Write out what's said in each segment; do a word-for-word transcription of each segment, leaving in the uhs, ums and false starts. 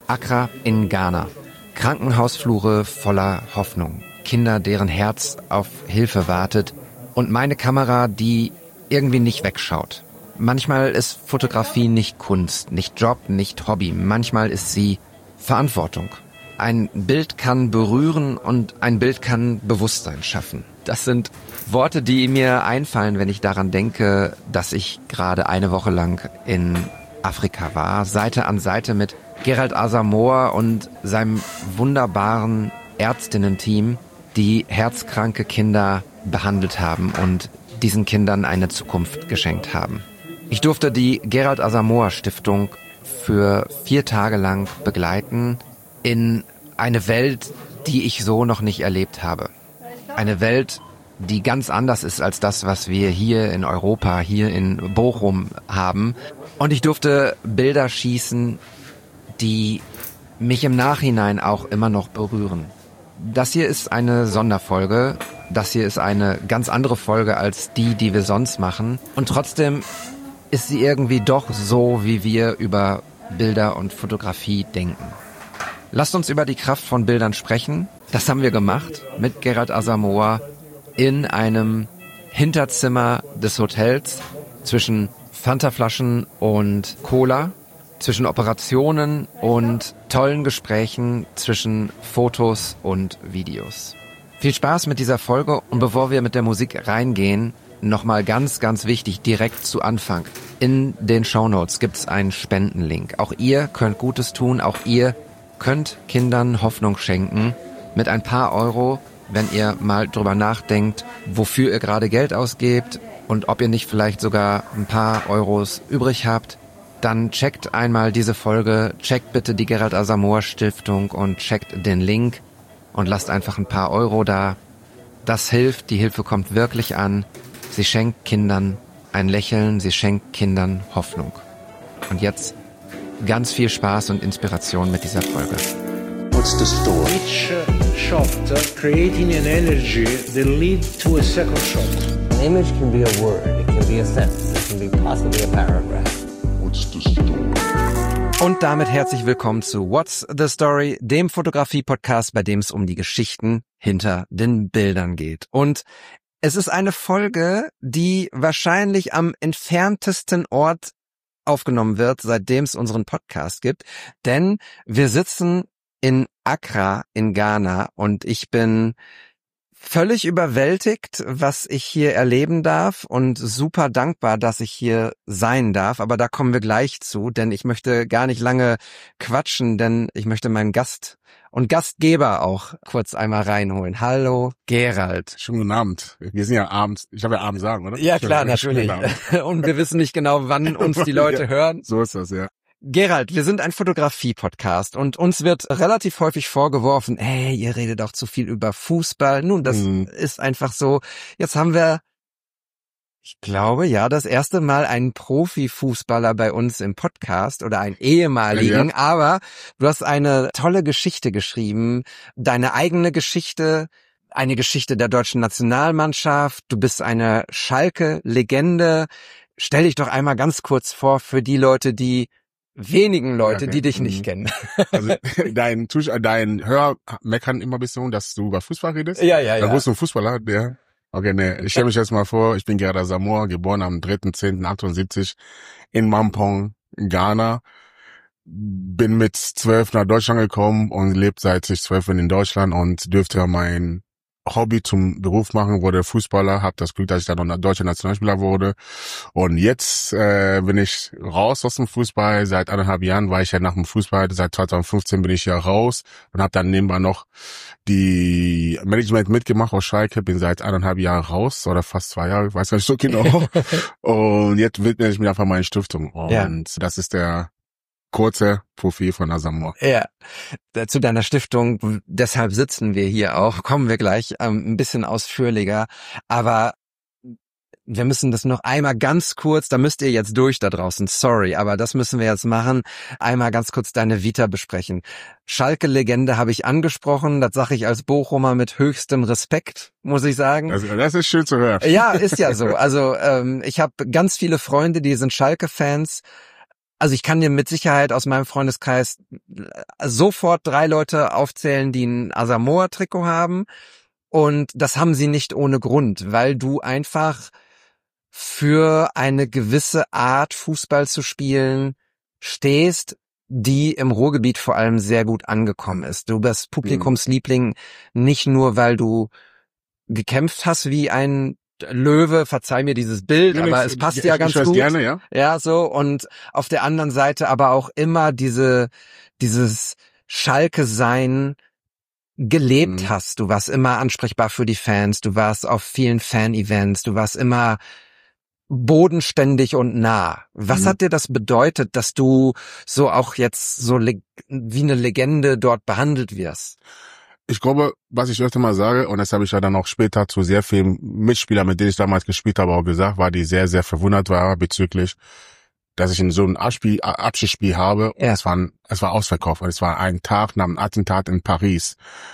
Accra in Ghana. Krankenhausflure voller Hoffnung. Kinder, deren Herz auf Hilfe wartet. Und meine Kamera, die irgendwie nicht wegschaut. Manchmal ist Fotografie nicht Kunst, nicht Job, nicht Hobby. Manchmal ist sie Verantwortung. Ein Bild kann berühren und ein Bild kann Bewusstsein schaffen. Das sind Worte, die mir einfallen, wenn ich daran denke, dass ich gerade eine Woche lang in Afrika war, Seite an Seite mit Gerald Asamoah und seinem wunderbaren Ärztinnen-Team, die herzkranke Kinder behandelt haben und diesen Kindern eine Zukunft geschenkt haben. Ich durfte die Gerald Asamoah Stiftung für vier Tage lang begleiten in eine Welt, die ich so noch nicht erlebt habe. Eine Welt, die ganz anders ist als das, was wir hier in Europa, hier in Bochum haben. Und ich durfte Bilder schießen, die mich im Nachhinein auch immer noch berühren. Das hier ist eine Sonderfolge. Das hier ist eine ganz andere Folge als die, die wir sonst machen. Und trotzdem ist sie irgendwie doch so, wie wir über Bilder und Fotografie denken. Lasst uns über die Kraft von Bildern sprechen. Das haben wir gemacht mit Gerald Asamoah in einem Hinterzimmer des Hotels zwischen Fantaflaschen und Cola, zwischen Operationen und tollen Gesprächen, zwischen Fotos und Videos. Viel Spaß mit dieser Folge und bevor wir mit der Musik reingehen, nochmal ganz, ganz wichtig, direkt zu Anfang. In den Shownotes gibt's einen Spendenlink. Auch ihr könnt Gutes tun, auch ihr könnt Kindern Hoffnung schenken mit ein paar Euro, wenn ihr mal drüber nachdenkt, wofür ihr gerade Geld ausgebt und ob ihr nicht vielleicht sogar ein paar Euros übrig habt. Dann checkt einmal diese Folge, checkt bitte die Gerald Asamoah Stiftung und checkt den Link und lasst einfach ein paar Euro da. Das hilft, die Hilfe kommt wirklich an. Sie schenkt Kindern ein Lächeln, sie schenkt Kindern Hoffnung. Und jetzt ganz viel Spaß und Inspiration mit dieser Folge. What's the story? Each shot creating an energy that leads to a second shot. An image can be a word, it can be a sentence, it can be possibly a paragraph. What's the story? Und damit herzlich willkommen zu What's the Story, dem Fotografie-Podcast, bei dem es um die Geschichten hinter den Bildern geht. Und es ist eine Folge, die wahrscheinlich am entferntesten Ort aufgenommen wird, seitdem es unseren Podcast gibt. Denn wir sitzen in Accra in Ghana und ich bin völlig überwältigt, was ich hier erleben darf und super dankbar, dass ich hier sein darf. Aber da kommen wir gleich zu, denn ich möchte gar nicht lange quatschen, denn ich möchte meinen Gast und Gastgeber auch kurz einmal reinholen. Hallo, Gerald. Schönen guten Abend. Wir sind ja abends, ich habe ja abends sagen, oder? Ja, klar, natürlich. Und wir wissen nicht genau, wann uns die Leute ja, hören. So ist das, ja. Gerald, wir sind ein Fotografie-Podcast und uns wird relativ häufig vorgeworfen, ey, ihr redet auch zu viel über Fußball. Nun, das mhm. ist einfach so. Jetzt haben wir, ich glaube, ja, das erste Mal einen Profifußballer bei uns im Podcast oder einen ehemaligen, ja. Aber du hast eine tolle Geschichte geschrieben, deine eigene Geschichte, eine Geschichte der deutschen Nationalmannschaft. Du bist eine Schalke-Legende. Stell dich doch einmal ganz kurz vor für die Leute, die wenigen Leute, okay. die dich nicht mhm. kennen. Also dein Tusch, dein Hör meckern immer ein bisschen, dass du über Fußball redest. Ja, ja, ja. Da bist du ein Fußballer, der. Okay, ne, ich stelle mich jetzt mal vor, ich bin Gerald Asamoah, geboren am dritter zehnter achtundsiebzig in Mampong, Ghana. Bin mit zwölf nach Deutschland gekommen und lebe seit ich zwölf bin in Deutschland und dürfte mein Hobby zum Beruf machen, wurde Fußballer, habe das Glück, dass ich dann noch deutscher Nationalspieler wurde. Und jetzt äh, bin ich raus aus dem Fußball. Seit eineinhalb Jahren war ich ja nach dem Fußball. Seit zweitausendfünfzehn bin ich ja raus und habe dann nebenbei noch die Management mitgemacht aus Schalke. Bin seit eineinhalb Jahren raus oder fast zwei Jahre, ich weiß gar nicht so genau. Und jetzt widme ich mich einfach meiner Stiftung. Und ja. das ist der kurze Profil von Asamoah. Ja, zu deiner Stiftung, deshalb sitzen wir hier auch, kommen wir gleich ähm, ein bisschen ausführlicher, aber wir müssen das noch einmal ganz kurz, da müsst ihr jetzt durch da draußen, sorry, aber das müssen wir jetzt machen, einmal ganz kurz deine Vita besprechen. Schalke-Legende habe ich angesprochen, das sage ich als Bochumer mit höchstem Respekt, muss ich sagen. Also, das ist schön zu hören. Ja, ist ja so, also ähm, ich habe ganz viele Freunde, die sind Schalke-Fans. Also ich kann dir mit Sicherheit aus meinem Freundeskreis sofort drei Leute aufzählen, die ein Asamoah-Trikot haben. Und das haben sie nicht ohne Grund, weil du einfach für eine gewisse Art Fußball zu spielen stehst, die im Ruhrgebiet vor allem sehr gut angekommen ist. Du bist Publikumsliebling nicht nur, weil du gekämpft hast wie ein Löwe, verzeih mir dieses Bild, Ja, aber ich- es passt ich- ja ich ganz weiß gut. gerne, ja. Ja, so. Und auf der anderen Seite aber auch immer diese, dieses Schalke-Sein gelebt Mhm. hast. Du warst immer ansprechbar für die Fans. Du warst auf vielen Fan-Events. Du warst immer bodenständig und nah. Was Mhm. hat dir das bedeutet, dass du so auch jetzt so leg- wie eine Legende dort behandelt wirst? Ich glaube, was ich öfter mal sage, und das habe ich ja dann auch später zu sehr vielen Mitspielern, mit denen ich damals gespielt habe, auch gesagt, war, die sehr, sehr verwundert waren bezüglich, dass ich in so ein Abspiel, Abschiedsspiel habe. Und Ja. es war, ein, es war ausverkauft. Und es war ein Tag nach dem Attentat in Paris.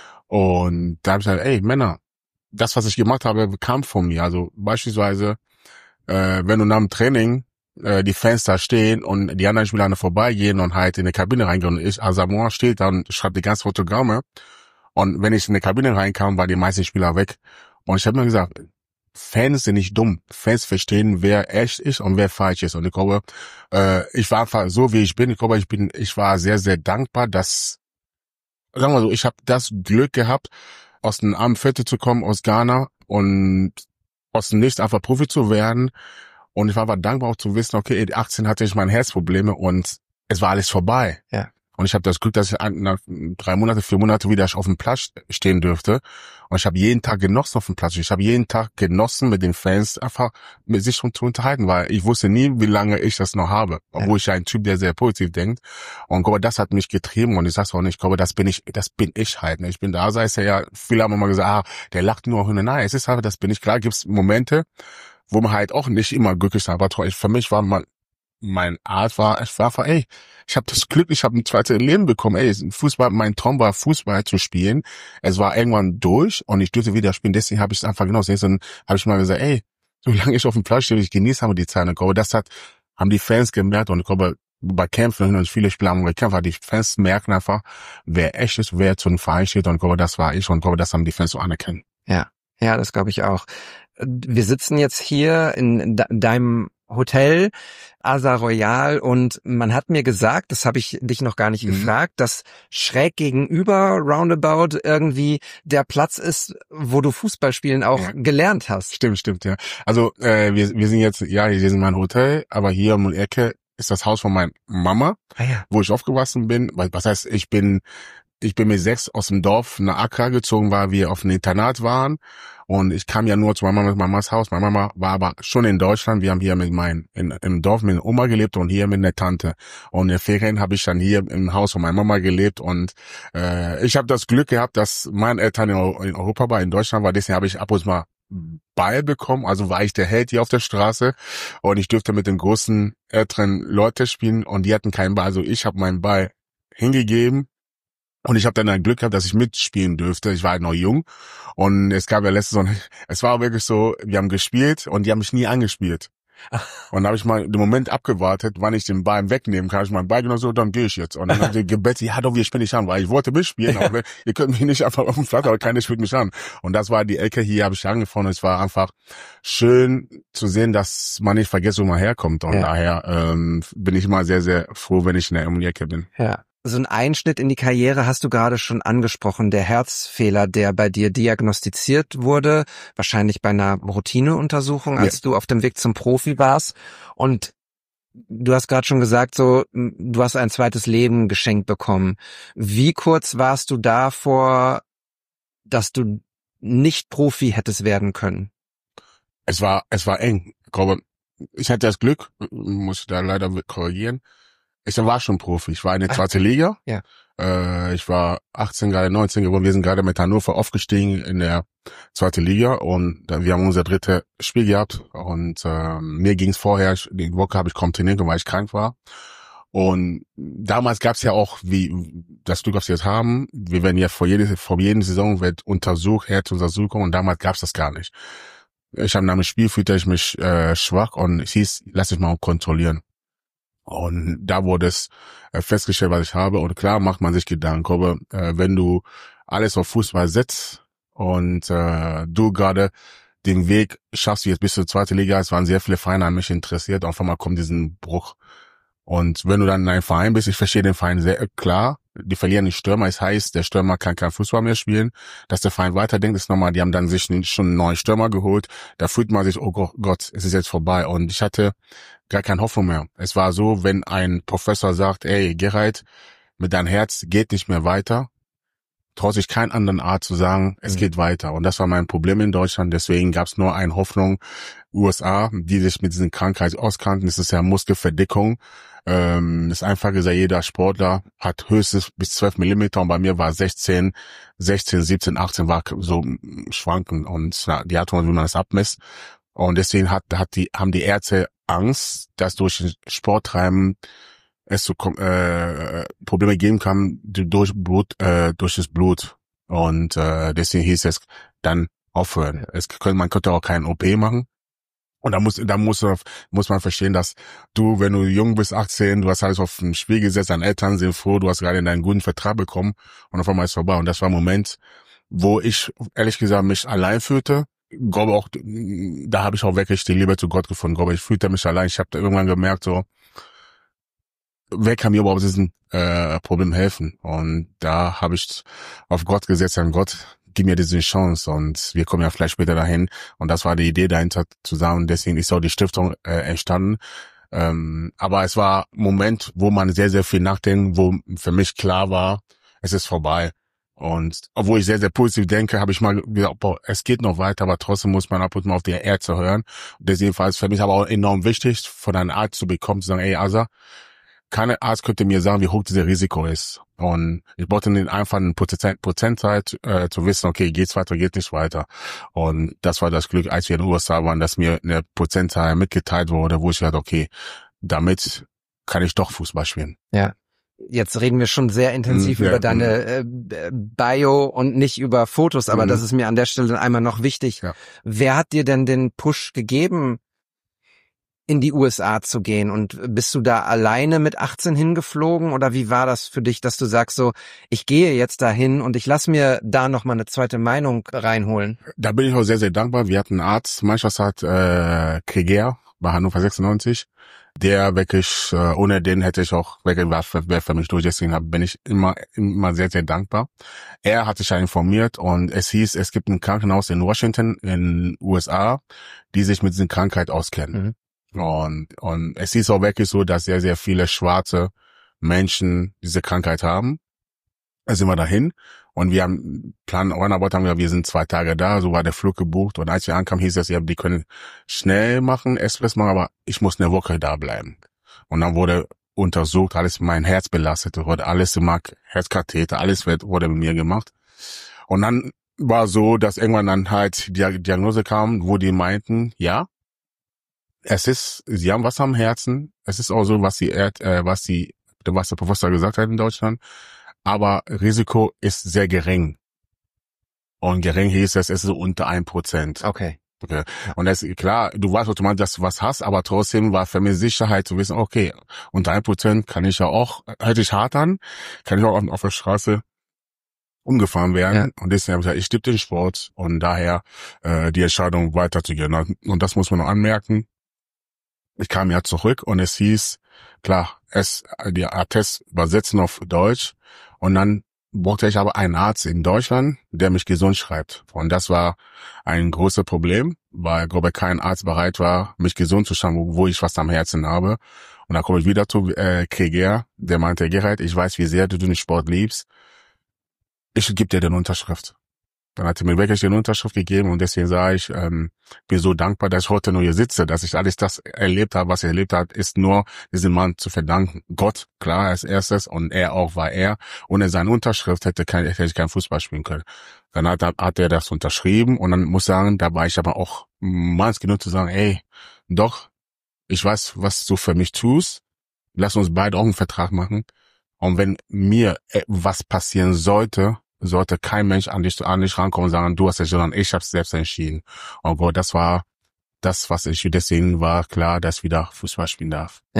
Und da habe ich gesagt, ey, Männer, das, was ich gemacht habe, kam von mir. Also beispielsweise, äh, wenn du nach dem Training äh, die Fans da stehen und die anderen Spieler an vorbeigehen und halt in die Kabine reingehen und ich, Asamoah steht da und schreibt die ganzen Autogramme. Und wenn ich in die Kabine reinkam, waren die meisten Spieler weg. Und ich habe mir gesagt, Fans sind nicht dumm. Fans verstehen, wer echt ist und wer falsch ist. Und ich glaube, äh, ich war einfach so, wie ich bin. Ich glaube, ich bin, ich war sehr, sehr dankbar, dass, sagen wir so, ich habe das Glück gehabt, aus dem armen Viertel zu kommen, aus Ghana und aus dem Nichts einfach Profi zu werden. Und ich war aber dankbar auch zu wissen, okay, in achtzehn hatte ich meine Herzprobleme und es war alles vorbei. Ja. Und ich habe das Glück, dass ich nach drei Monate, vier Monate wieder auf dem Platz stehen dürfte. Und ich habe jeden Tag genossen auf dem Platz. Ich habe jeden Tag genossen, mit den Fans einfach mit sich schon zu unterhalten, weil ich wusste nie, wie lange ich das noch habe. Obwohl ja. ich ja ein Typ, der sehr positiv denkt. Und ich glaube, das hat mich getrieben. Und ich sag's auch nicht, ich glaube, das bin ich, das bin ich halt. Ich bin da, sei es ja, viele haben immer gesagt, ah, der lacht nur hin und nein. Es ist halt, das bin ich. Klar gibt's Momente, wo man halt auch nicht immer glücklich ist. Aber für mich war mal, mein Art war, ich war einfach, ey, ich habe das Glück, ich habe ein zweites Leben bekommen. Ey, Fußball, mein Traum war, Fußball zu spielen. Es war irgendwann durch und ich durfte wieder spielen. Deswegen habe ich es einfach genossen. Deswegen habe ich mal gesagt, ey, solange ich auf dem Platz stehe, ich genieße aber die Zeit. Und ich glaube, das hat, haben die Fans gemerkt. Und ich glaube, bei Kämpfen und viele Spieler haben gekämpft, weil die Fans merken einfach, wer echt ist, wer zu einem Verein steht. Und ich glaube, das war ich. Und ich glaube, das haben die Fans so anerkennen. Ja, ja, das glaube ich auch. Wir sitzen jetzt hier in de- deinem Hotel Asa Royal und man hat mir gesagt, das habe ich dich noch gar nicht mhm. gefragt, dass schräg gegenüber Roundabout irgendwie der Platz ist, wo du Fußballspielen auch ja. gelernt hast. Stimmt, stimmt, ja. Also äh, wir wir sind jetzt, ja, hier sind mein Hotel, aber hier um die Ecke ist das Haus von meiner Mama, ah, ja. wo ich aufgewachsen bin. Was heißt, ich bin Ich bin mit sechs aus dem Dorf nach Accra gezogen, weil wir auf einem Internat waren. Und ich kam ja nur zu meiner Mama, Mamas Haus. Meine Mama war aber schon in Deutschland. Wir haben hier mit meinem, in, im Dorf mit der Oma gelebt und hier mit einer Tante. Und in den Ferien habe ich dann hier im Haus von meiner Mama gelebt. Und äh, ich habe das Glück gehabt, dass meine Eltern in, in Europa war, in Deutschland war. Deswegen habe ich ab und zu mal Ball bekommen. Also war ich der Held hier auf der Straße. Und ich durfte mit den großen älteren Leuten spielen. Und die hatten keinen Ball. Also ich habe meinen Ball hingegeben. Und ich habe dann ein Glück gehabt, dass ich mitspielen dürfte. Ich war halt noch jung. Und es gab ja letztes Mal, es war wirklich so, wir haben gespielt und die haben mich nie angespielt. Und da habe ich mal den Moment abgewartet, wann ich den Ball wegnehmen kann. Ich meinen Ball genommen, so, dann gehe ich jetzt. Und dann hat die gebeten, ja doch, wir spielen nicht an, weil ich wollte mitspielen, aber ihr könnt mich nicht einfach auf dem Platz, aber keiner spielt mich an. Und das war die Ecke, hier habe ich angefangen. Und es war einfach schön zu sehen, dass man nicht vergisst, wo man herkommt. Und ja. daher ähm, bin ich immer sehr, sehr froh, wenn ich in der Ecke bin. Ja. So ein Einschnitt in die Karriere hast du gerade schon angesprochen, der Herzfehler, der bei dir diagnostiziert wurde, wahrscheinlich bei einer Routineuntersuchung, als ja. du auf dem Weg zum Profi warst. Und du hast gerade schon gesagt, so du hast ein zweites Leben geschenkt bekommen. Wie kurz warst du davor, dass du nicht Profi hättest werden können? Es war, es war eng. Ich glaube, ich hatte das Glück, muss ich da leider korrigieren. Ich war schon Profi. Ich war in der zweiten Liga. Ja. Äh, ich war achtzehn, gerade neunzehn geworden. Wir sind gerade mit Hannover aufgestiegen in der zweiten Liga und dann, wir haben unser drittes Spiel gehabt und äh, mir ging's vorher, die Woche habe ich kaum trainiert, weil ich krank war. Und damals gab's ja auch, wie das Glück, was wir jetzt haben, wir werden ja vor jeder vor jeder Saison wird untersucht, Herzuntersuchung und damals gab's das gar nicht. Ich habe nach dem Spiel fühlte ich mich äh, schwach und es hieß, lass dich mal kontrollieren. Und da wurde es äh, festgestellt, was ich habe. Und klar macht man sich Gedanken, aber äh, wenn du alles auf Fußball setzt und äh, du gerade den Weg schaffst, wie jetzt bis zur zweiten Liga, es waren sehr viele Vereine an mich interessiert, auf einmal kommt diesen Bruch. Und wenn du dann in einem Verein bist, ich verstehe den Verein sehr klar, die verlieren den Stürmer, es heißt, der Stürmer kann kein Fußball mehr spielen, dass der Verein weiterdenkt, ist nochmal, die haben dann sich schon einen neuen Stürmer geholt, da fühlt man sich, oh Gott, es ist jetzt vorbei und ich hatte gar keine Hoffnung mehr. Es war so, wenn ein Professor sagt, ey, Gerald, mit deinem Herz geht nicht mehr weiter, traut sich keinen anderen Art zu sagen, es mhm. geht weiter. Und das war mein Problem in Deutschland. Deswegen gab es nur eine Hoffnung, U S A, die sich mit diesen Krankheiten auskannten. Das ist ja Muskelverdickung. Ähm, das Einfache ist ja, jeder Sportler hat höchstens bis zwölf Millimeter und bei mir war sechzehn, sechzehn, siebzehn, achtzehn war so schwanken und na, die Art und Weise, wie man das abmisst. Und deswegen hat, hat die, haben die Ärzte Angst, dass durch Sporttreiben es zu äh, Probleme geben kann durch Blut, äh, durch das Blut. Und äh, deswegen hieß es dann aufhören. Es könnte, man könnte auch keinen O P machen. Und da muss, da muss, muss man verstehen, dass du, wenn du jung bist, achtzehn, du hast alles auf den Spiel gesetzt, deine Eltern sind froh, du hast gerade deinen guten Vertrag bekommen und auf einmal ist es vorbei. Und das war ein Moment, wo ich ehrlich gesagt mich allein fühlte. Ich glaube auch, da habe ich auch wirklich die Liebe zu Gott gefunden. Ich glaube, ich fühlte mich allein. Ich habe da irgendwann gemerkt, so, wer kann mir überhaupt diesen äh, Problem helfen? Und da habe ich auf Gott gesetzt, an Gott, gib mir diese Chance und wir kommen ja vielleicht später dahin. Und das war die Idee dahinter zusammen. Deswegen ist auch die Stiftung äh, entstanden. Ähm, aber es war ein Moment, wo man sehr, sehr viel nachdenkt, wo für mich klar war, es ist vorbei. Und obwohl ich sehr, sehr positiv denke, habe ich mal gesagt, boah, es geht noch weiter, aber trotzdem muss man ab und zu mal auf die Ärzte hören. Und deswegen war es für mich aber auch enorm wichtig, von einem Arzt zu bekommen, zu sagen, ey Asa, kein Arzt könnte mir sagen, wie hoch dieses Risiko ist. Und ich wollte ihnen einfach eine Prozent, Prozentzeit äh, zu wissen, okay, geht's weiter, geht nicht weiter. Und das war das Glück, als wir in den U S A waren, dass mir eine Prozentzahl mitgeteilt wurde, wo ich dachte, okay, damit kann ich doch Fußball spielen. Ja. Jetzt reden wir schon sehr intensiv ja, über deine äh, Bio und nicht über Fotos, aber mhm. das ist mir an der Stelle einmal noch wichtig. Ja. Wer hat dir denn den Push gegeben, in die U S A zu gehen? Und bist du da alleine mit achtzehn hingeflogen oder wie war das für dich, dass du sagst so, ich gehe jetzt dahin und ich lass mir da nochmal eine zweite Meinung reinholen? Da bin ich auch sehr, sehr dankbar. Wir hatten einen Arzt, Mannschaftsarzt äh, Krieger bei Hannover sechsundneunzig, der wirklich, äh, ohne den hätte ich auch wirklich, wäre für mich durch, deswegen bin ich immer, immer sehr, sehr dankbar. Er hat sich ja informiert und es hieß, es gibt ein Krankenhaus in Washington in U S A, die sich mit dieser Krankheit auskennen. Mhm. Und, und es ist auch wirklich so, dass sehr, sehr viele schwarze Menschen diese Krankheit haben. Da sind wir dahin und wir haben Plan, Arbeit haben wir, wir sind zwei Tage da, so war der Flug gebucht und als wir ankamen, hieß es, ja, die können schnell machen, Express machen, aber ich muss eine Woche da bleiben. Und dann wurde untersucht, alles mein Herz belastet, wurde alles gemacht, Herzkatheter, alles wurde mit mir gemacht. Und dann war so, dass irgendwann dann halt die Diagnose kam, wo die meinten, ja, es ist, sie haben was am Herzen, es ist auch so, was die, äh, was die, was der Professor gesagt hat in Deutschland, aber Risiko ist sehr gering. Und gering hieß es, es ist unter ein Prozent. Okay. Okay. Und das ist klar, du weißt automatisch, dass du was hast, aber trotzdem war für mich Sicherheit zu wissen, okay, unter ein Prozent kann ich ja auch, hätte ich hart an, kann ich auch auf, auf der Straße umgefahren werden. Ja. Und deswegen habe ich gesagt, ich stimme den Sport und daher äh, die Entscheidung weiterzugehen. Und das muss man noch anmerken. Ich kam ja zurück und es hieß, klar, es die Attest übersetzen auf Deutsch und dann brauchte ich aber einen Arzt in Deutschland, der mich gesund schreibt. Und das war ein großes Problem, weil, glaube ich, kein Arzt bereit war, mich gesund zu schreiben, wo, wo ich was am Herzen habe. Und dann komme ich wieder zu äh, Krieger, der meinte, Gerald, ich weiß, wie sehr du den Sport liebst. Ich gebe dir den Unterschrift. Dann hat er mir wirklich eine Unterschrift gegeben und deswegen sage ich, ähm, bin so dankbar, dass ich heute nur hier sitze, dass ich alles das erlebt habe, was er erlebt hat, ist nur diesem Mann zu verdanken. Gott, klar, als erstes und er auch war er. Ohne seine Unterschrift hätte, kein, hätte ich kein Fußball spielen können. Dann hat, hat er das unterschrieben und dann muss ich sagen, da war ich aber auch meins genug zu sagen, ey, doch, ich weiß, was du für mich tust, lass uns beide auch einen Vertrag machen und wenn mir was passieren sollte, sollte kein Mensch an dich, an dich rankommen und sagen, du hast es, sondern ich habe es selbst entschieden. Und Gott, das war das, was ich, deswegen war klar, dass ich wieder Fußball spielen darf. Ja.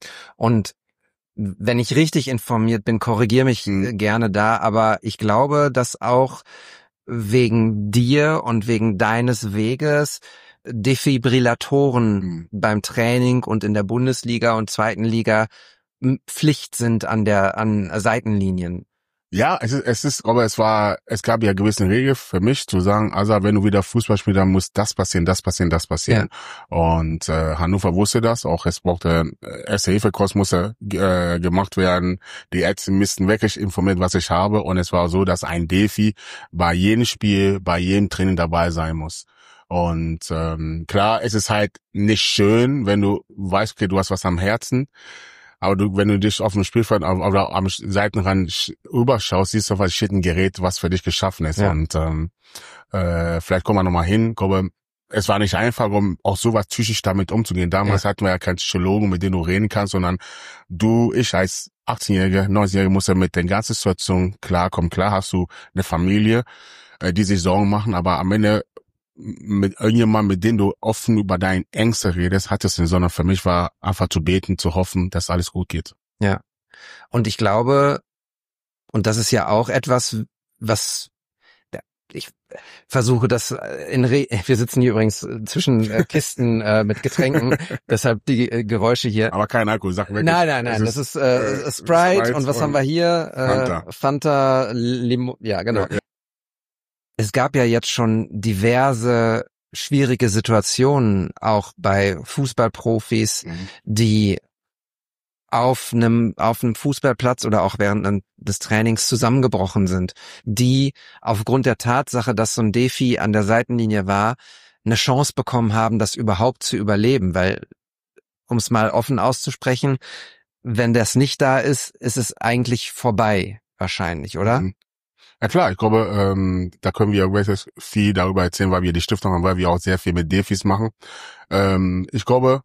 Und wenn ich richtig informiert bin, korrigiere mich Mhm. gerne da, aber ich glaube, dass auch wegen dir und wegen deines Weges Defibrillatoren Mhm. beim Training und in der Bundesliga und zweiten Liga m, Pflicht sind an der an Seitenlinien. Ja, es ist, es ist, aber es war, es gab ja gewisse Regeln für mich zu sagen, also wenn du wieder Fußball spielst, dann muss das passieren, das passieren, das passieren. Und äh, Hannover wusste das, auch es brauchte äh, Erste-Hilfe-Kurs musste äh, gemacht werden. Die Ärzte müssten wirklich informiert, was ich habe. Und es war so, dass ein Defi bei jedem Spiel, bei jedem Training dabei sein muss. Und ähm, klar, es ist halt nicht schön, wenn du weißt, okay, du hast was am Herzen. Aber du, wenn du dich auf dem Spielfeld oder am Seitenrand rüberschaust, siehst du auf ein Gerät, was für dich geschaffen ist. Ja. Und ähm, äh, vielleicht kommen wir nochmal hin. Ich glaube, es war nicht einfach, um auch sowas psychisch damit umzugehen. Damals Ja. hatten wir ja keinen Psychologen, mit dem du reden kannst, sondern du, ich als achtzehnjährige, neunzehnjährige musst ja mit der ganzen Situation klarkommen. Klar hast du eine Familie, äh, die sich Sorgen machen, aber am Ende mit irgendjemandem, mit dem du offen über deine Ängste redest, hattest du, sondern für mich war einfach zu beten, zu hoffen, dass alles gut geht. Ja. Und ich glaube, und das ist ja auch etwas, was ja, ich versuche das in Re wir sitzen hier übrigens zwischen äh, Kisten äh, mit Getränken, deshalb die äh, Geräusche hier. Aber kein Alkohol, sag wirklich. Nein, nein, nein, Es das ist äh, äh, Sprite, Sprite und was und haben wir hier? Äh, Fanta. Fanta, Limo, ja, genau. Ja, ja. Es gab ja jetzt schon diverse schwierige Situationen, auch bei Fußballprofis, Mhm. die auf einem auf einem Fußballplatz oder auch während des Trainings zusammengebrochen sind, die aufgrund der Tatsache, dass so ein Defi an der Seitenlinie war, eine Chance bekommen haben, das überhaupt zu überleben, weil, um es mal offen auszusprechen, wenn das nicht da ist, ist es eigentlich vorbei, wahrscheinlich, oder? Mhm. Ja klar, ich glaube, ähm, da können wir wirklich viel darüber erzählen, weil wir die Stiftung haben, weil wir auch sehr viel mit Defis machen. Ähm, ich glaube,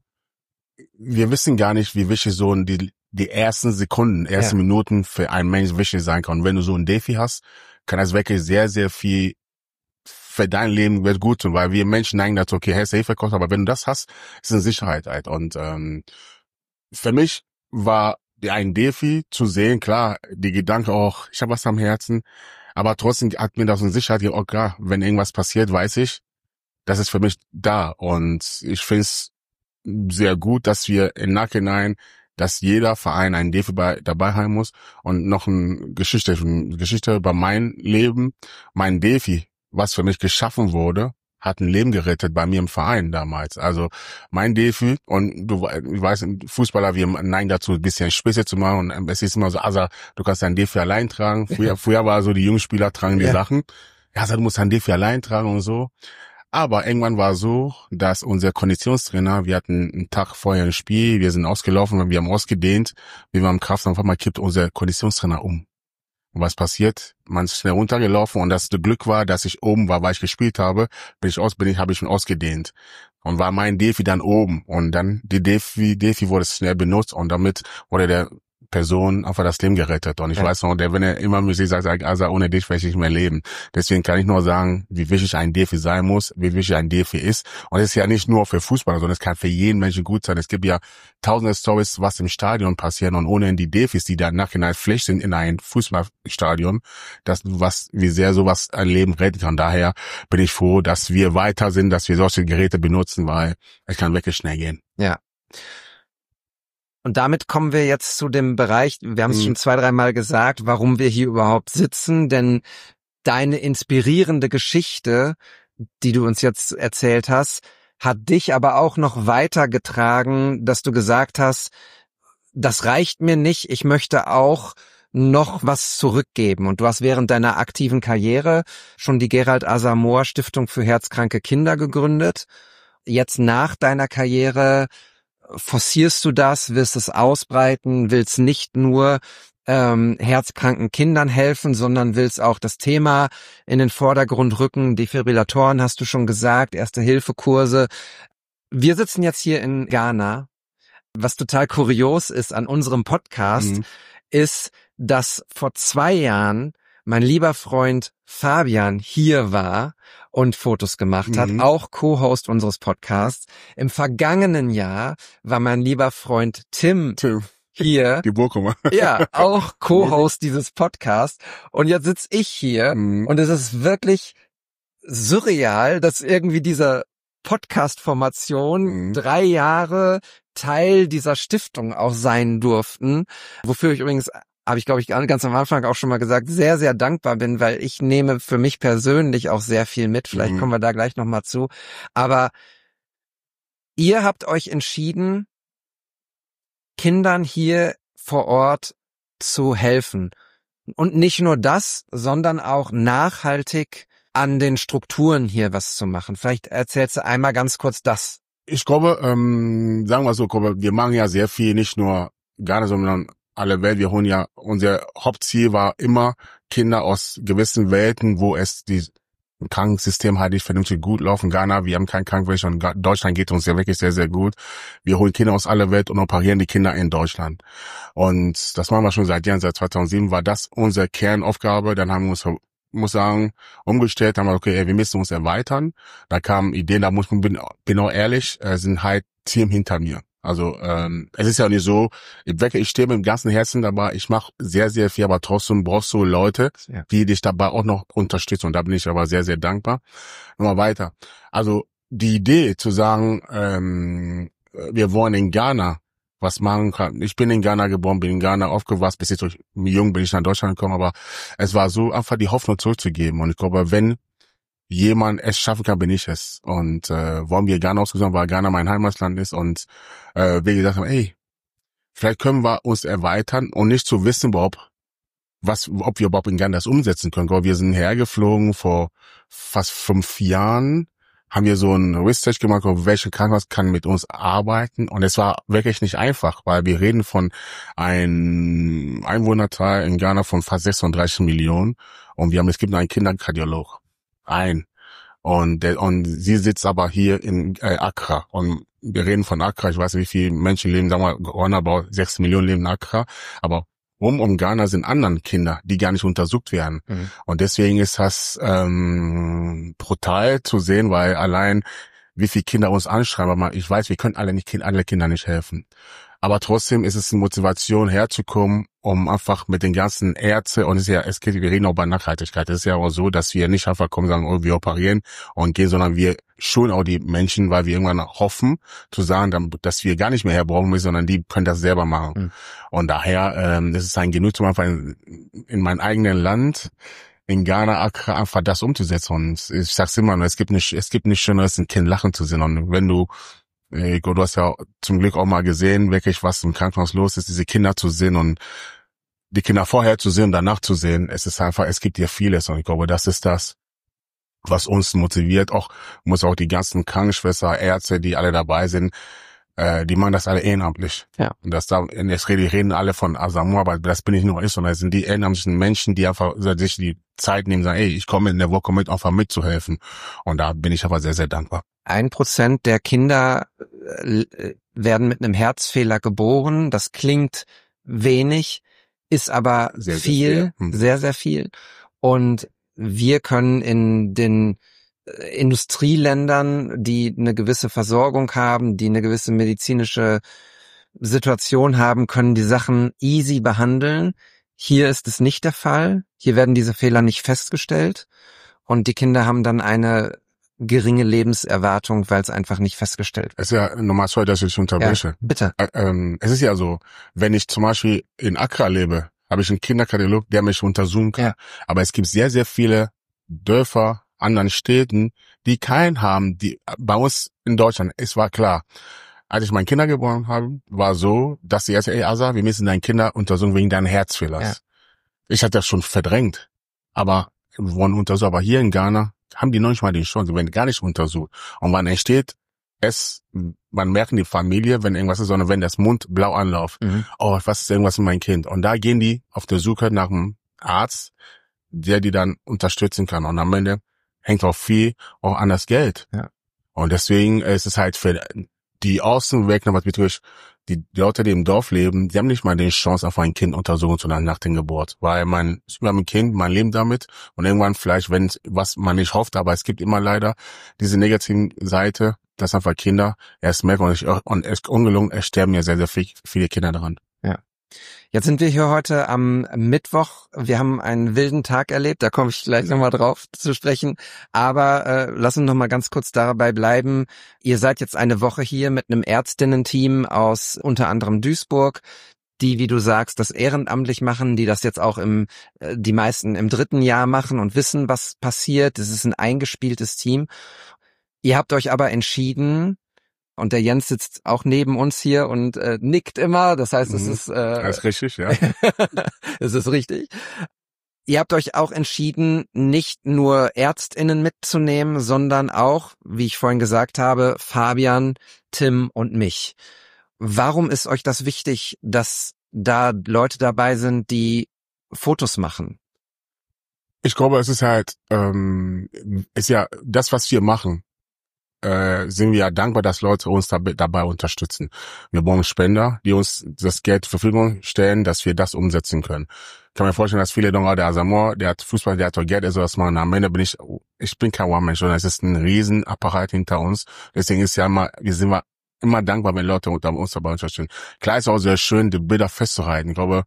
wir wissen gar nicht, wie wichtig so ein, die, die ersten Sekunden, ersten Ja. Minuten für einen Menschen wichtig sein kann. Und wenn du so ein Defi hast, kann das wirklich sehr, sehr viel für dein Leben wird gut tun, weil wir Menschen neigen dazu, okay, hast du Hilfe gekostet, aber wenn du das hast, ist eine Sicherheit halt. Und ähm, für mich war ein Defi zu sehen, klar, die Gedanke auch, ich habe was am Herzen, aber trotzdem hat mir das eine Sicherheit gegeben, okay, wenn irgendwas passiert, weiß ich, das ist für mich da. Und ich finde es sehr gut, dass wir im Nachhinein, dass jeder Verein einen Defi bei, dabei haben muss. Und noch eine Geschichte, eine Geschichte über mein Leben. Mein Defi, was für mich geschaffen wurde, hat ein Leben gerettet bei mir im Verein damals. Also mein Defi, und du ich weißt, Fußballer, wir neigen dazu, ein bisschen Spitze zu machen. Und es ist immer so, also du kannst dein Defi allein tragen. Früher, früher war so, die jungen Spieler tragen die Ja. Sachen. Ja, also du musst dein Defi allein tragen und so. Aber irgendwann war es so, dass unser Konditionstrainer, wir hatten einen Tag vorher ein Spiel, wir sind ausgelaufen, wir haben ausgedehnt, wir waren im Kraftraum, auf einmal kippt unser Konditionstrainer um. Und was passiert? Man ist schnell runtergelaufen und das Glück war, dass ich oben war, weil ich gespielt habe, bin ich aus, bin ich, habe ich schon ausgedehnt. Und war mein Defi dann oben. Und dann, die Defi, Defi wurde schnell benutzt und damit wurde der Person einfach das Leben gerettet. Und ich Ja. weiß noch, der, wenn er immer mit sich sagt, also ohne dich werde ich nicht mehr leben. Deswegen kann ich nur sagen, wie wichtig ein Defi sein muss, wie wichtig ein Defi ist. Und es ist ja nicht nur für Fußballer, sondern es kann für jeden Menschen gut sein. Es gibt ja tausende Stories, was im Stadion passieren, und ohne die Defis, die dann nachhinein Pflicht sind in ein Fußballstadion, das, was, wie sehr sowas ein Leben retten kann. Daher bin ich froh, dass wir weiter sind, dass wir solche Geräte benutzen, weil es kann wirklich schnell gehen. Ja. Und damit kommen wir jetzt zu dem Bereich, wir haben es Mhm. schon zwei, dreimal gesagt, warum wir hier überhaupt sitzen, denn deine inspirierende Geschichte, die du uns jetzt erzählt hast, hat dich aber auch noch weitergetragen, dass du gesagt hast, das reicht mir nicht, ich möchte auch noch was zurückgeben. Und du hast während deiner aktiven Karriere schon die Gerald Asamoah Stiftung für herzkranke Kinder gegründet. Jetzt nach deiner Karriere forcierst du das, wirst es ausbreiten, willst nicht nur ähm, herzkranken Kindern helfen, sondern willst auch das Thema in den Vordergrund rücken. Defibrillatoren hast du schon gesagt, Erste-Hilfe-Kurse. Wir sitzen jetzt hier in Ghana. Was total kurios ist an unserem Podcast, Mhm. ist, dass vor zwei Jahren mein lieber Freund Fabian hier war und Fotos gemacht Mhm. hat, auch Co-Host unseres Podcasts. Im vergangenen Jahr war mein lieber Freund Tim Tim, hier, die Bochumer. ja, auch Co-Host dieses Podcasts. Und jetzt sitze ich hier Mhm. und es ist wirklich surreal, dass irgendwie diese Podcast-Formation Mhm. drei Jahre Teil dieser Stiftung auch sein durften, wofür ich übrigens, habe ich glaube ich ganz am Anfang auch schon mal gesagt, sehr, sehr dankbar bin, weil ich nehme für mich persönlich auch sehr viel mit. Vielleicht Mhm. kommen wir da gleich nochmal zu. Aber ihr habt euch entschieden, Kindern hier vor Ort zu helfen. Und nicht nur das, sondern auch nachhaltig an den Strukturen hier was zu machen. Vielleicht erzählst du einmal ganz kurz das. Ich glaube, ähm, sagen wir so, ich glaube, wir machen ja sehr viel, nicht nur Ghana, sondern alle Welt. Wir holen ja, unser Hauptziel war immer Kinder aus gewissen Welten, wo es die Krankensystem halt nicht vernünftig gut laufen. Ghana, wir haben kein Krankenwesen und Ga- Deutschland geht uns ja wirklich sehr, sehr gut. Wir holen Kinder aus aller Welt und operieren die Kinder in Deutschland. Und das machen wir schon seit Jahren, seit zweitausendsieben war das unsere Kernaufgabe. Dann haben wir uns, muss sagen, umgestellt, haben wir, okay, ey, wir müssen uns erweitern. Da kamen Ideen, da muss man, bin, bin auch ehrlich, äh, sind halt Team hinter mir. Also ähm, es ist ja nicht so, ich, wirklich, ich stehe mit dem ganzen Herzen dabei, ich mache sehr, sehr viel, aber trotzdem brauchst du Leute, Ja. die dich dabei auch noch unterstützen. Und da bin ich aber sehr, sehr dankbar. Nochmal weiter. Also die Idee zu sagen, ähm, wir wollen in Ghana was machen kann. Ich bin in Ghana geboren, bin in Ghana aufgewachsen, bis jetzt durch jung bin ich nach Deutschland gekommen, aber es war so, einfach die Hoffnung zurückzugeben. Und ich glaube, wenn jemand es schaffen kann, bin ich es. Und äh, warum wir Ghana ausgesucht haben, weil Ghana mein Heimatland ist und äh, wir gesagt haben, ey, vielleicht können wir uns erweitern und nicht zu wissen, überhaupt, was, ob wir überhaupt in Ghana das umsetzen können. Wir sind hergeflogen vor fast fünf Jahren, haben wir so ein Research gemacht, welche Krankenhaus kann mit uns arbeiten. Und es war wirklich nicht einfach, weil wir reden von einem Einwohnerzahl in Ghana von fast sechsunddreißig Millionen. Und wir haben, es gibt einen Kinderkardiolog. Ein. Und der, und sie sitzt aber hier in äh, Accra. Und wir reden von Accra, ich weiß nicht, wie viele Menschen leben, sagen wir, roundabout sechs Millionen leben in Accra. Aber rum um Ghana sind anderen Kinder, die gar nicht untersucht werden. Mhm. Und deswegen ist das ähm, brutal zu sehen, weil allein wie viele Kinder uns anschreiben, aber ich weiß, wir können alle nicht alle Kinder nicht helfen. Aber trotzdem ist es eine Motivation herzukommen, um einfach mit den ganzen Ärzten, und es ist ja, es geht, wir reden auch bei Nachhaltigkeit. Es ist ja auch so, dass wir nicht einfach kommen und sagen, oh, wir operieren und gehen, sondern wir schulen auch die Menschen, weil wir irgendwann hoffen, zu sagen, dass wir gar nicht mehr herbrauchen müssen, sondern die können das selber machen. Mhm. Und daher, ähm, das ist ein Genuss, um einfach in, in meinem eigenen Land, in Ghana, Accra, einfach das umzusetzen. Und ich sag's immer, es gibt nicht, es gibt nicht Schöneres, ein Kind lachen zu sehen. Und wenn du Du hast ja zum Glück auch mal gesehen, wirklich, was im Krankenhaus los ist, diese Kinder zu sehen und die Kinder vorher zu sehen und danach zu sehen. Es ist einfach, es gibt hier vieles und ich glaube, das ist das, was uns motiviert. Auch muss auch die ganzen Krankenschwestern, Ärzte, die alle dabei sind, äh, die machen das alle ehrenamtlich. Ja. Und das da, jetzt reden, die reden alle von Asamoah, aber das bin ich nur ich, sondern es sind die ehrenamtlichen Menschen, die einfach sich die Zeit nehmen, sagen, ey, ich komme in der Woche mit, einfach mitzuhelfen. Und da bin ich aber sehr, sehr dankbar. Ein Prozent der Kinder äh, werden mit einem Herzfehler geboren. Das klingt wenig, ist aber sehr, viel, sehr, hm. sehr, sehr viel. Und wir können in den Industrieländern, die eine gewisse Versorgung haben, die eine gewisse medizinische Situation haben, können die Sachen easy behandeln. Hier ist es nicht der Fall. Hier werden diese Fehler nicht festgestellt. Und die Kinder haben dann eine geringe Lebenserwartung, weil es einfach nicht festgestellt wird. Es ist ja normal, sorry, dass ich dich unterbreche. Ja, bitte. Ä- ähm, es ist ja so, wenn ich zum Beispiel in Accra lebe, habe ich einen Kinderkardiolog, der mich untersuchen kann. Ja. Aber es gibt sehr, sehr viele Dörfer, anderen Städten, die keinen haben, die bei uns in Deutschland, es war klar, als ich meine Kinder geboren habe, war so, dass sie erst, ey Asa, wir müssen deine Kinder untersuchen wegen deines Herzfehlers. Ja. Ich hatte das schon verdrängt, aber wir wurden untersucht, aber hier in Ghana haben die noch nicht mal die Chance, wenn gar nicht untersucht. Und wann entsteht es, man merkt die Familie, wenn irgendwas ist, sondern wenn das Mund blau anläuft. Mhm. Oh, was ist irgendwas mit meinem Kind? Und da gehen die auf der Suche nach einem Arzt, der die dann unterstützen kann. Und am Ende hängt auch viel auch an das Geld. Ja. Und deswegen ist es halt für die Außenwirkung, was betrifft die Leute, die im Dorf leben, die haben nicht mal die Chance, auf ein Kind untersuchen zu lassen nach der Geburt. Weil man, wir haben ein Kind, man lebt damit und irgendwann vielleicht, wenn was man nicht hofft, aber es gibt immer leider diese negative Seite, dass einfach Kinder erst merken und, ich, und es ist ungelungen, es sterben ja sehr, sehr viel, viele Kinder daran. Ja. Jetzt sind wir hier heute am Mittwoch. Wir haben einen wilden Tag erlebt, da komme ich gleich nochmal drauf zu sprechen. Aber äh, lass uns noch mal ganz kurz dabei bleiben. Ihr seid jetzt eine Woche hier mit einem Ärztinnen-Team aus unter anderem Duisburg, die, wie du sagst, das ehrenamtlich machen, die das jetzt auch im äh, die meisten im dritten Jahr machen und wissen, was passiert. Es ist ein eingespieltes Team. Ihr habt euch aber entschieden, und der Jens sitzt auch neben uns hier und äh, nickt immer. Das heißt, es ist... Äh, das ist richtig, ja. Es ist richtig. Ihr habt euch auch entschieden, nicht nur ÄrztInnen mitzunehmen, sondern auch, wie ich vorhin gesagt habe, Fabian, Tim und mich. Warum ist euch das wichtig, dass da Leute dabei sind, die Fotos machen? Ich glaube, es ist halt, ähm, ist ja das, was wir machen. Äh, sind wir ja dankbar, dass Leute uns da, dabei unterstützen. Wir brauchen Spender, die uns das Geld zur Verfügung stellen, dass wir das umsetzen können. Ich kann mir vorstellen, dass viele denken, oh, der Asamoah, der hat Fußball, der hat doch Geld, er soll das machen. Am Ende bin ich, ich bin kein One-Man-Show, sondern es ist ein Riesenapparat hinter uns. Deswegen ist ja immer, wir sind immer, immer dankbar, wenn Leute uns dabei unterstützen. Klar ist auch sehr schön, die Bilder festzuhalten. Ich glaube,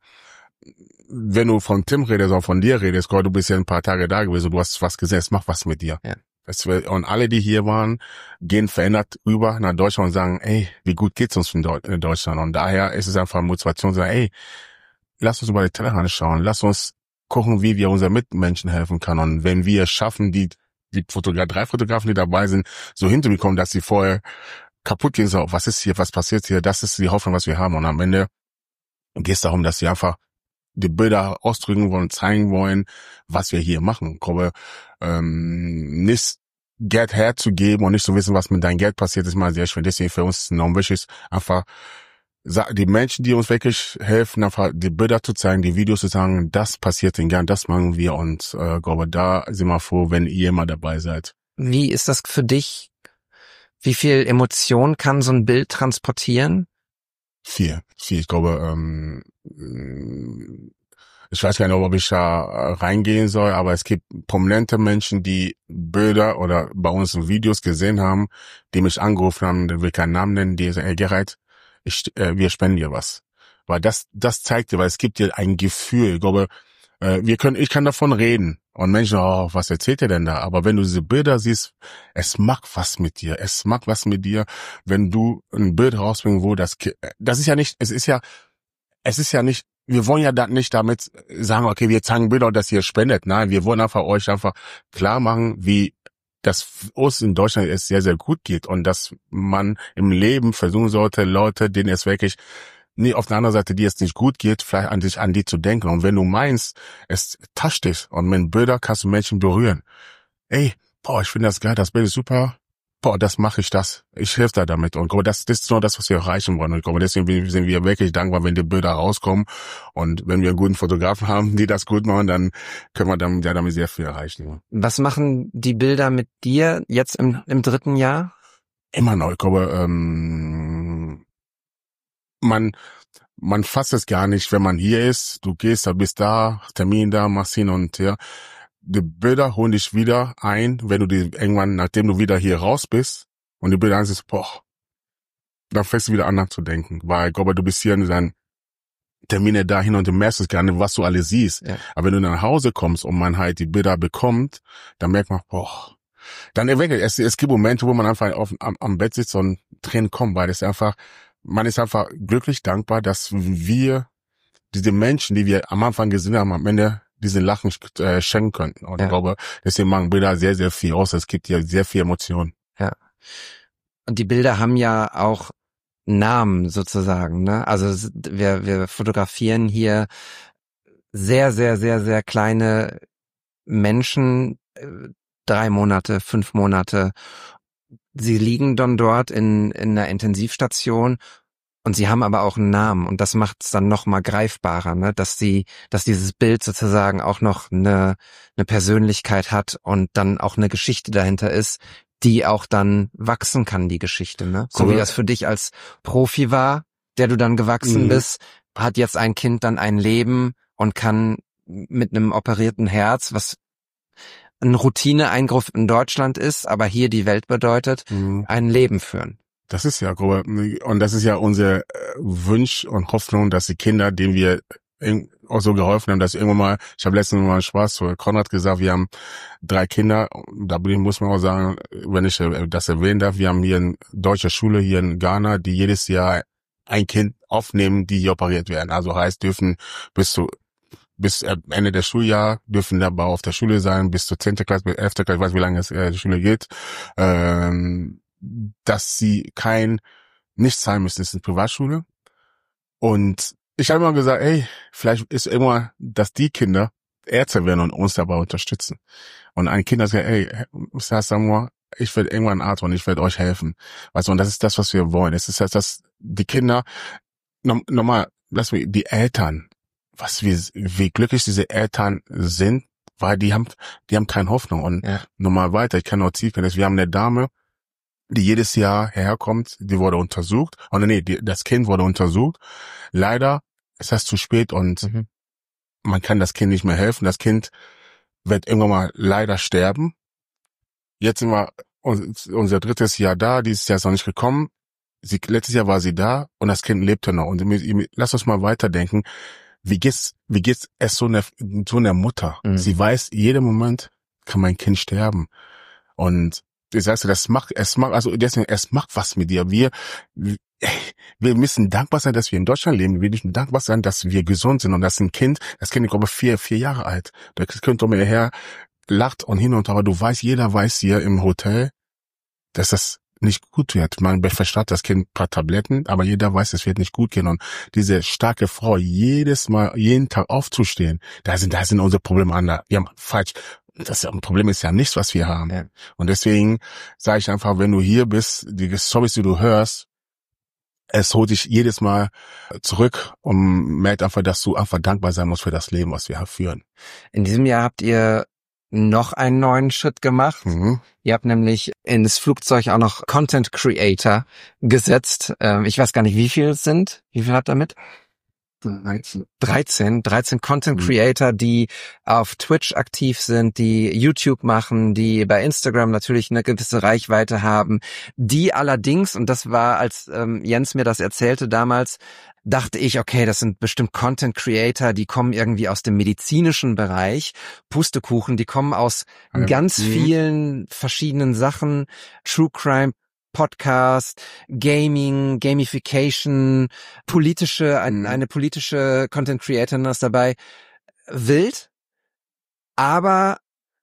wenn du von Tim redest oder von dir redest, du bist ja ein paar Tage da gewesen, du hast was gesehen, es macht was mit dir. Ja. Und alle, die hier waren, gehen verändert rüber nach Deutschland und sagen, ey, wie gut geht's uns in Deutschland? Und daher ist es einfach Motivation zu sagen, ey, lass uns über die Tellerrand schauen, lass uns gucken, wie wir unseren Mitmenschen helfen können. Und wenn wir es schaffen, die, die Fotograf, drei Fotografen, die dabei sind, so hinzubekommen, dass sie vorher kaputt gehen, so, was ist hier, was passiert hier, das ist die Hoffnung, was wir haben. Und am Ende geht es darum, dass sie einfach die Bilder ausdrücken wollen, zeigen wollen, was wir hier machen. Ich glaube, ähm, nicht Geld herzugeben und nicht zu wissen, was mit deinem Geld passiert, ist mal sehr schwer. Deswegen für uns enorm wichtig, einfach die Menschen, die uns wirklich helfen, einfach die Bilder zu zeigen, die Videos zu sagen, das passiert in Gern, das machen wir und äh, ich glaube, da sind wir froh, wenn ihr immer dabei seid. Wie ist das für dich? Wie viel Emotion kann so ein Bild transportieren? Viel, viel. Ich glaube, ähm, ich weiß gar nicht, ob ich da reingehen soll, aber es gibt prominente Menschen, die Bilder oder bei uns Videos gesehen haben, die mich angerufen haben, die will keinen Namen nennen, die sagen, hey Gerrit, ich, äh, wir spenden dir was. Weil das, das zeigt dir, weil es gibt dir ein Gefühl. Ich glaube, äh, wir können, ich kann davon reden. Und Menschen, oh, was erzählt ihr denn da? Aber wenn du diese Bilder siehst, es macht was mit dir. Es macht was mit dir, wenn du ein Bild rausbringst, wo das, das ist ja nicht, es ist ja, es ist ja nicht, wir wollen ja da nicht damit sagen, okay, wir zeigen Bilder, dass ihr spendet. Nein, wir wollen einfach euch einfach klar machen, wie das uns in Deutschland es sehr, sehr gut geht und dass man im Leben versuchen sollte, Leute, denen es wirklich nee, auf der anderen Seite, die es nicht gut geht, vielleicht an dich, an die zu denken. Und wenn du meinst, es toucht dich und mit Bilder kannst du Menschen berühren. Ey, boah, ich finde das geil, das Bild ist super. Boah, das mache ich das. Ich helfe da damit. Und ich glaube, das, das ist nur das, was wir erreichen wollen. Und ich glaube, deswegen sind wir wirklich dankbar, wenn die Bilder rauskommen. Und wenn wir einen guten Fotografen haben, die das gut machen, dann können wir dann, ja, damit sehr viel erreichen. Was machen die Bilder mit dir jetzt im, im dritten Jahr? Immer noch. Ich glaube, ähm, man, man fasst es gar nicht, wenn man hier ist. Du gehst, da bist da, Termin da, machst hin und her. Die Bilder holen dich wieder ein, wenn du die irgendwann, nachdem du wieder hier raus bist und die Bilder ansiehst, boah, dann fängst du wieder an nachzudenken, weil ich glaube, du bist hier in deinen Termine dahin und du merkst es gar nicht, was du alles siehst. Ja. Aber wenn du nach Hause kommst und man halt die Bilder bekommt, dann merkt man, boah, dann entwickelt es, es gibt Momente, wo man einfach auf, am, am Bett sitzt und Tränen kommen, weil das einfach, man ist einfach glücklich dankbar, dass wir diese Menschen, die wir am Anfang gesehen haben, am Ende diesen Lachen äh, schenken könnten. Und ja. Ich glaube, deswegen machen Bilder sehr, sehr viel aus. Es gibt ja sehr viel Emotionen. Ja. Und die Bilder haben ja auch Namen sozusagen, ne? Also wir, wir fotografieren hier sehr, sehr, sehr, sehr kleine Menschen, drei Monate, fünf Monate. Sie liegen dann dort in, in einer Intensivstation. Und sie haben aber auch einen Namen und das macht es dann noch mal greifbarer, ne, dass sie, dass dieses Bild sozusagen auch noch eine, eine Persönlichkeit hat und dann auch eine Geschichte dahinter ist, die auch dann wachsen kann, die Geschichte, ne? So wie das für dich als Profi war, der du dann gewachsen Mhm. bist, hat jetzt ein Kind dann ein Leben und kann mit einem operierten Herz, was ein Routineeingriff in Deutschland ist, aber hier die Welt bedeutet, Mhm. ein Leben führen. Das ist ja, grob- und das ist ja unser äh, Wunsch und Hoffnung, dass die Kinder, denen wir in- auch so geholfen haben, dass irgendwann mal, ich habe letztens mal Spaß zu Konrad gesagt, wir haben drei Kinder, da bin- muss man auch sagen, wenn ich äh, das erwähnen darf, wir haben hier eine deutsche Schule hier in Ghana, die jedes Jahr ein Kind aufnehmen, die hier operiert werden. Also heißt, dürfen bis zu bis äh, Ende des Schuljahres dürfen dabei auf der Schule sein, bis zur zehnten Klasse, bis elften Klasse, ich weiß, wie lange es äh, die Schule geht, ähm, dass sie kein, nicht zahlen müssen, es ist eine Privatschule. Und ich habe immer gesagt, ey, vielleicht ist immer, dass die Kinder Ärzte werden und uns dabei unterstützen. Und ein Kind hat gesagt, ey, Mister Samoa, ich werde irgendwann Arzt und ich werde euch helfen. Weißt du, und das ist das, was wir wollen. Es ist das, dass die Kinder, no, normal, lass mich, die Eltern, was wir, wie glücklich diese Eltern sind, weil die haben, die haben keine Hoffnung. Und Ja. nochmal weiter, ich kann noch tiefer, wir haben eine Dame, die jedes Jahr herkommt, die wurde untersucht, oder nee, die, das Kind wurde untersucht. Leider ist das zu spät und Mhm. man kann das Kind nicht mehr helfen. Das Kind wird irgendwann mal leider sterben. Jetzt sind wir uns- unser drittes Jahr da, dieses Jahr ist noch nicht gekommen. Sie, letztes Jahr war sie da und das Kind lebte noch. Und mir- lass uns mal weiterdenken. Wie geht's, wie geht's es so einer, so einer Mutter? Mhm. Sie weiß, jeden Moment kann mein Kind sterben. Und ich sagst du, das macht, es macht, also deswegen, es macht was mit dir. Wir, wir müssen dankbar sein, dass wir in Deutschland leben. Wir müssen dankbar sein, dass wir gesund sind und dass ein Kind, das Kind ist glaube ich vier, vier Jahre alt. Das Kind um mir her lacht und hin und her, aber du weißt, jeder weiß hier im Hotel, dass das nicht gut wird. Man verstaut das Kind ein paar Tabletten, aber jeder weiß, es wird nicht gut gehen. Und diese starke Frau, jedes Mal, jeden Tag aufzustehen, da sind, da sind unsere Probleme anders. Wir haben falsch. Das Problem ist ja nichts, was wir haben. Ja. Und deswegen sage ich einfach, wenn du hier bist, die Storys, die du hörst, es holt dich jedes Mal zurück und merkt einfach, dass du einfach dankbar sein musst für das Leben, was wir führen. In diesem Jahr habt ihr noch einen neuen Schritt gemacht. Mhm. Ihr habt nämlich ins Flugzeug auch noch Content Creator gesetzt. Ähm, ich weiß gar nicht, wie viel es sind. Wie viel habt ihr mit? dreizehn. dreizehn Content Mhm. Creator, die auf Twitch aktiv sind, die YouTube machen, die bei Instagram natürlich eine gewisse Reichweite haben, die allerdings, und das war, als ähm, Jens mir das erzählte damals, dachte ich, okay, das sind bestimmt Content Creator, die kommen irgendwie aus dem medizinischen Bereich. Pustekuchen, die kommen aus Ja. ganz Mhm. vielen verschiedenen Sachen. True Crime, Podcast, Gaming, Gamification, politische, ein, Mhm. eine politische Content Creatorin ist dabei. Wild. Aber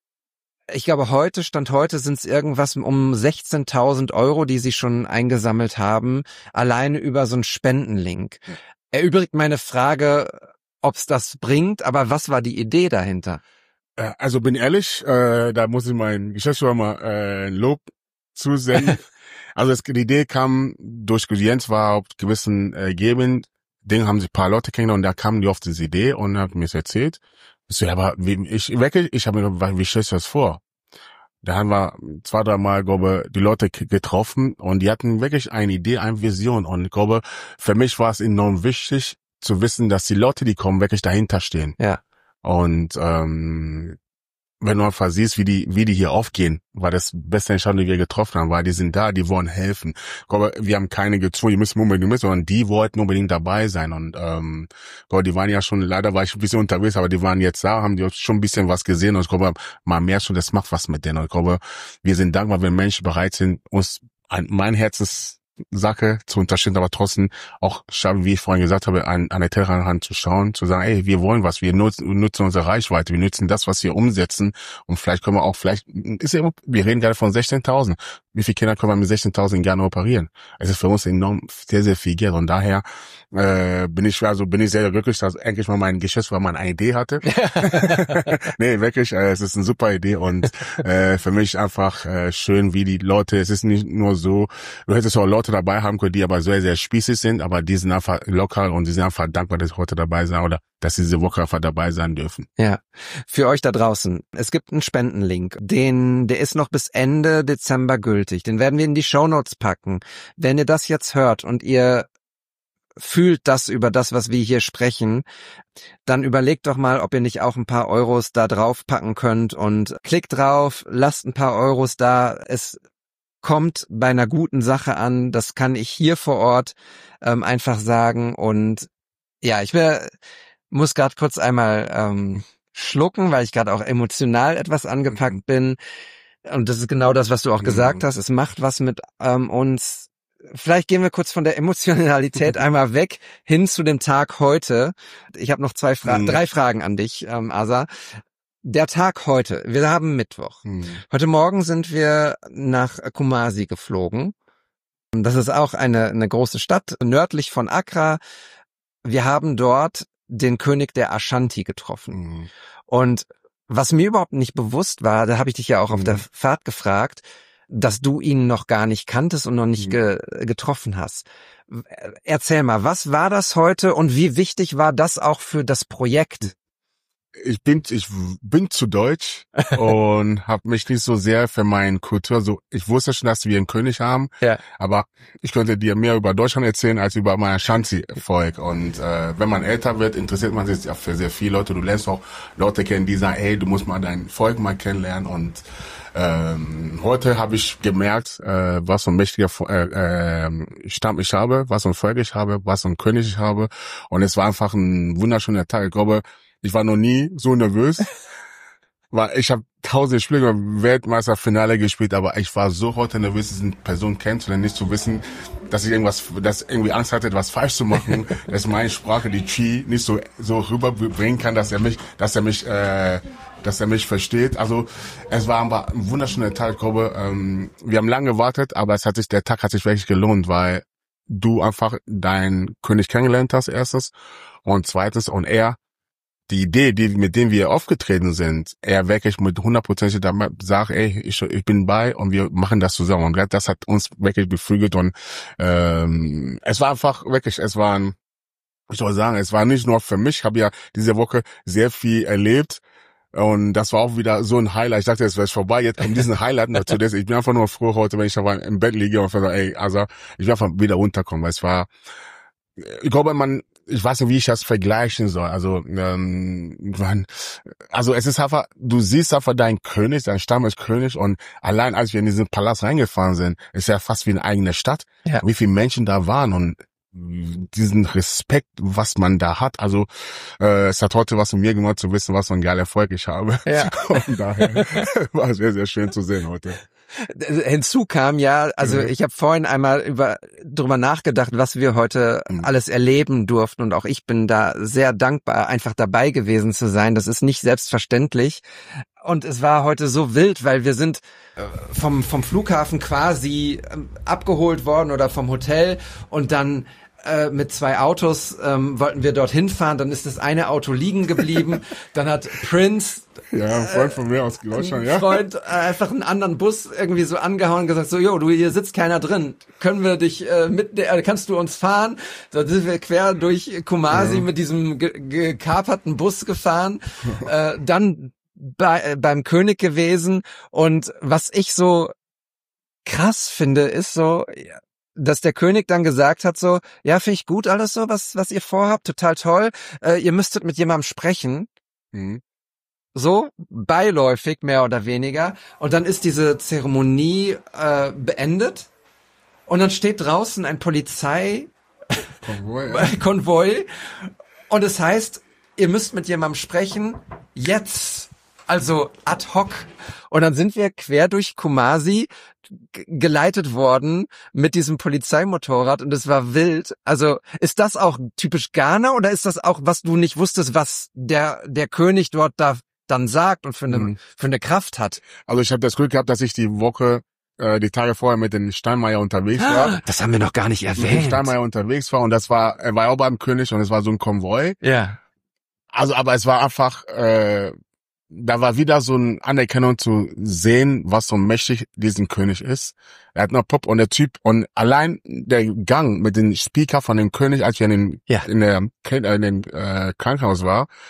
ich glaube, heute, Stand heute, sind es irgendwas um sechzehntausend Euro, die sie schon eingesammelt haben, alleine über so einen Spendenlink. Erübrigt meine Frage, ob's das bringt, aber was war die Idee dahinter? Äh, Also bin ehrlich, äh, da muss ich meinen Geschäftsführer mal äh, Lob zusenden. Also es, die Idee kam durch Jens, war auf gewissen äh, Geben, Ding haben sie ein paar Leute kennengelernt und da kamen die auf diese Idee und haben mir das erzählt. Ich so, ja, aber wie, ich wirklich, ich habe mir gedacht, wie stellst du das vor? Da haben wir zwei, drei Mal, glaube die Leute k- getroffen und die hatten wirklich eine Idee, eine Vision. Und ich glaube, für mich war es enorm wichtig zu wissen, dass die Leute, die kommen, wirklich dahinter stehen. Ja. Und ähm, wenn du einfach siehst, wie die, wie die hier aufgehen, war das beste Entscheidung, die wir getroffen haben, weil die sind da, die wollen helfen. Ich glaube, wir haben keine gezwungen, die müssen unbedingt mit, sondern die wollten unbedingt dabei sein. Und ähm, ich glaube, die waren ja schon, leider war ich ein bisschen unterwegs, aber die waren jetzt da, haben die schon ein bisschen was gesehen und ich glaube, mal mehr schon, das macht was mit denen. Und ich glaube, wir sind dankbar, wenn Menschen bereit sind, uns ein, mein Herzens Sache zu unterstützen, aber trotzdem auch, wie ich vorhin gesagt habe, an, an der Tellerrand zu schauen, zu sagen, ey, wir wollen was, wir nutzen, nutzen unsere Reichweite, wir nutzen das, was wir umsetzen und vielleicht können wir auch, vielleicht, ist ja, wir reden gerade von sechzehntausend. Wie viele Kinder können wir mit sechzehntausend gerne operieren? Es ist für uns enorm sehr, sehr viel Geld und daher äh, bin ich, also bin ich sehr glücklich, dass endlich mal mein Geschäftsführer mal eine Idee hatte. Nee, wirklich, äh, es ist eine super Idee und äh, für mich einfach äh, schön, wie die Leute, es ist nicht nur so, du hättest auch Leute dabei haben können, die aber sehr, sehr spießig sind, aber die sind einfach locker und die sind einfach dankbar, dass sie heute dabei sind oder dass sie diese Woche einfach dabei sein dürfen. Ja, für euch da draußen, es gibt einen Spendenlink, den, der ist noch bis Ende Dezember gültig, den werden wir in die Shownotes packen. Wenn ihr das jetzt hört und ihr fühlt das über das, was wir hier sprechen, dann überlegt doch mal, ob ihr nicht auch ein paar Euros da drauf packen könnt und klickt drauf, lasst ein paar Euros da. Es kommt bei einer guten Sache an. Das kann ich hier vor Ort ähm, einfach sagen. Und ja, ich wär, muss gerade kurz einmal ähm, schlucken, weil ich gerade auch emotional etwas angepackt bin. Und das ist genau das, was du auch gesagt hast. Es macht was mit ähm, uns. Vielleicht gehen wir kurz von der Emotionalität einmal weg hin zu dem Tag heute. Ich habe noch zwei Fra- mhm. drei Fragen an dich, ähm, Asa. Der Tag heute, wir haben Mittwoch. Mhm. Heute Morgen sind wir nach Kumasi geflogen. Das ist auch eine, eine große Stadt, nördlich von Accra. Wir haben dort den König der Ashanti getroffen. Mhm. Und was mir überhaupt nicht bewusst war, da habe ich dich ja auch mhm. auf der Fahrt gefragt, dass du ihn noch gar nicht kanntest und noch nicht ge- getroffen hast. Erzähl mal, was war das heute und wie wichtig war das auch für das Projekt? Ich bin ich bin zu deutsch und habe mich nicht so sehr für meine Kultur so. Ich wusste schon, dass wir einen König haben, ja. aber ich könnte dir mehr über Deutschland erzählen als über mein Ashanti-Volk. Und äh, wenn man älter wird, interessiert man sich ja für sehr viele Leute. Du lernst auch Leute kennen, die sagen, hey, du musst mal dein Volk mal kennenlernen. Und ähm, heute habe ich gemerkt, äh, was für ein mächtiger äh, äh, Stamm ich habe, was für ein Volk ich habe, was für ein König ich habe. Und es war einfach ein wunderschöner Tag. Ich glaube, ich war noch nie so nervös, weil ich habe tausend Spiele im Weltmeisterfinale gespielt, aber ich war so heute nervös, diese Person kennenzulernen, nicht zu wissen, dass ich irgendwas, dass irgendwie Angst hatte, etwas falsch zu machen, dass meine Sprache, die Chi, nicht so so rüberbringen kann, dass er mich, dass er mich, äh, dass er mich versteht. Also es war aber ein wunderschöner Tag, ich glaube, ähm, wir haben lange gewartet, aber es hat sich, der Tag hat sich wirklich gelohnt, weil du einfach deinen König kennengelernt hast, erstens, und zweitens, und er die Idee, die, mit dem wir aufgetreten sind, er wirklich mit hundertprozentig sagt, ey, ich, ich bin bei und wir machen das zusammen. Und das hat uns wirklich beflügelt und ähm, es war einfach wirklich, es war ein, ich soll sagen, es war nicht nur für mich, ich habe ja diese Woche sehr viel erlebt und das war auch wieder so ein Highlight. Ich dachte, es wäre vorbei, jetzt kommt diesen Highlight noch zu. Ich bin einfach nur froh heute, wenn ich aber im Bett liege und sage, ey, also ich will einfach wieder runterkommen, weil es war, ich glaube, man, ich weiß nicht, wie ich das vergleichen soll. Also, ähm, man, also es ist einfach, du siehst einfach deinen König, dein Stamm ist König und allein als wir in diesen Palast reingefahren sind, ist ja fast wie eine eigene Stadt. Ja. Wie viele Menschen da waren und diesen Respekt, was man da hat. Also äh, es hat heute was mit mir gemacht, zu wissen, was für ein geiler Erfolg ich habe. Ja. Und daher war es sehr, sehr schön zu sehen heute. Hinzu kam ja, also ich habe vorhin einmal über drüber nachgedacht, was wir heute mhm. alles erleben durften und auch ich bin da sehr dankbar, einfach dabei gewesen zu sein. Das ist nicht selbstverständlich und es war heute so wild, weil wir sind vom vom Flughafen quasi abgeholt worden oder vom Hotel und dann äh, mit zwei Autos ähm, wollten wir dorthin fahren, dann ist das eine Auto liegen geblieben, dann hat Prince ja, ein Freund von mir aus Deutschland, ja. Freund äh, einfach einen anderen Bus irgendwie so angehauen und gesagt so, jo, du, hier sitzt keiner drin. Können wir dich äh, mit, äh, kannst du uns fahren? Da sind wir quer durch Kumasi ja. mit diesem ge- gekaperten Bus gefahren. äh, dann bei, äh, beim König gewesen. Und was ich so krass finde, ist so, dass der König dann gesagt hat so, ja, finde ich gut alles so, was was ihr vorhabt, total toll. Äh, ihr müsstet mit jemandem sprechen. Mhm. So, beiläufig, mehr oder weniger. Und dann ist diese Zeremonie äh, beendet. Und dann steht draußen ein Polizei Konvoi, ja. Konvoi. Und es heißt, ihr müsst mit jemandem sprechen, jetzt. Also ad hoc. Und dann sind wir quer durch Kumasi g- geleitet worden mit diesem Polizeimotorrad und es war wild. Also ist das auch typisch Ghana oder ist das auch, was du nicht wusstest, was der der König dort da dann sagt und für eine, mhm. für eine Kraft hat? Also ich habe das Glück gehabt, dass ich die Woche, äh, die Tage vorher mit den Steinmeier unterwegs war. Das haben wir noch gar nicht erwähnt. Mit den Steinmeier unterwegs war und das war, er war auch beim König und es war so ein Konvoi. Ja. Also aber es war einfach, äh, da war wieder so eine Anerkennung zu sehen, was so mächtig diesen König ist. Er hat noch Pop und der Typ und allein der Gang mit dem Speaker von dem König, als wir in, den, ja. in der in dem äh, Krankenhaus war,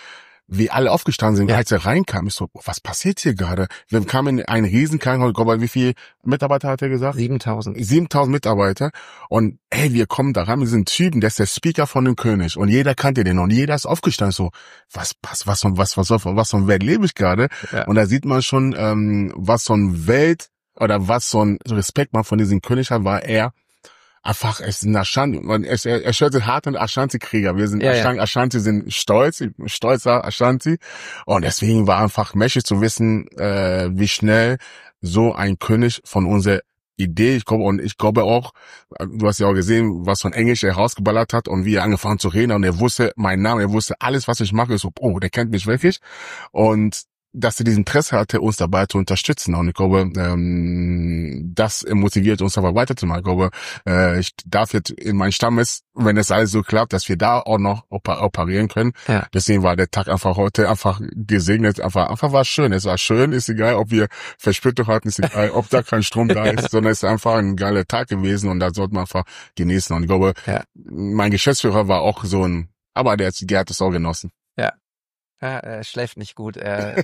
wie alle aufgestanden sind, Ja. als er reinkam. Ich so, was passiert hier gerade? Wir kamen in ein Riesenkrankenhaus, ich glaube, wie viele Mitarbeiter hat er gesagt? siebentausend. siebentausend Mitarbeiter. Und ey, wir kommen da rein mit diesem Typen, der ist der Speaker von dem König. Und jeder kannte den. Und jeder ist aufgestanden. So, was, was, was, was, was, was, was für eine Welt lebe ich gerade? Ja. Und da sieht man schon, ähm, was so ein Welt, oder was so ein Respekt man von diesem König hat, war er einfach, es ist ein Ashanti, und es, er, er stellt sich hart und Ashanti-Krieger. Wir sind, Ja, ja. Ashanti, Ashanti sind stolz, stolzer Ashanti. Und deswegen war einfach mächtig zu wissen, äh, wie schnell so ein König von unserer Idee, ich glaube, und ich glaube auch, du hast ja auch gesehen, was von Englisch er rausgeballert hat und wie er angefangen zu reden, und er wusste meinen Namen, er wusste alles, was ich mache, ist so, oh, der kennt mich wirklich. Und dass er diesen Interesse hatte, uns dabei zu unterstützen. Und ich glaube, ähm, das motiviert uns aber weiterzumachen. Ich glaube, äh, ich darf jetzt in meinem Stamm ist, wenn es alles so klappt, dass wir da auch noch oper- operieren können. Ja. Deswegen war der Tag einfach heute einfach gesegnet. Einfach, einfach war schön. Es war schön, ist egal, ob wir Verspätung hatten, ist egal, ob da kein Strom da ist, sondern es ist einfach ein geiler Tag gewesen, und da sollte man einfach genießen. Und ich glaube, Ja. mein Geschäftsführer war auch so ein, aber der, der hat es auch genossen. Ja, er schläft nicht gut. Er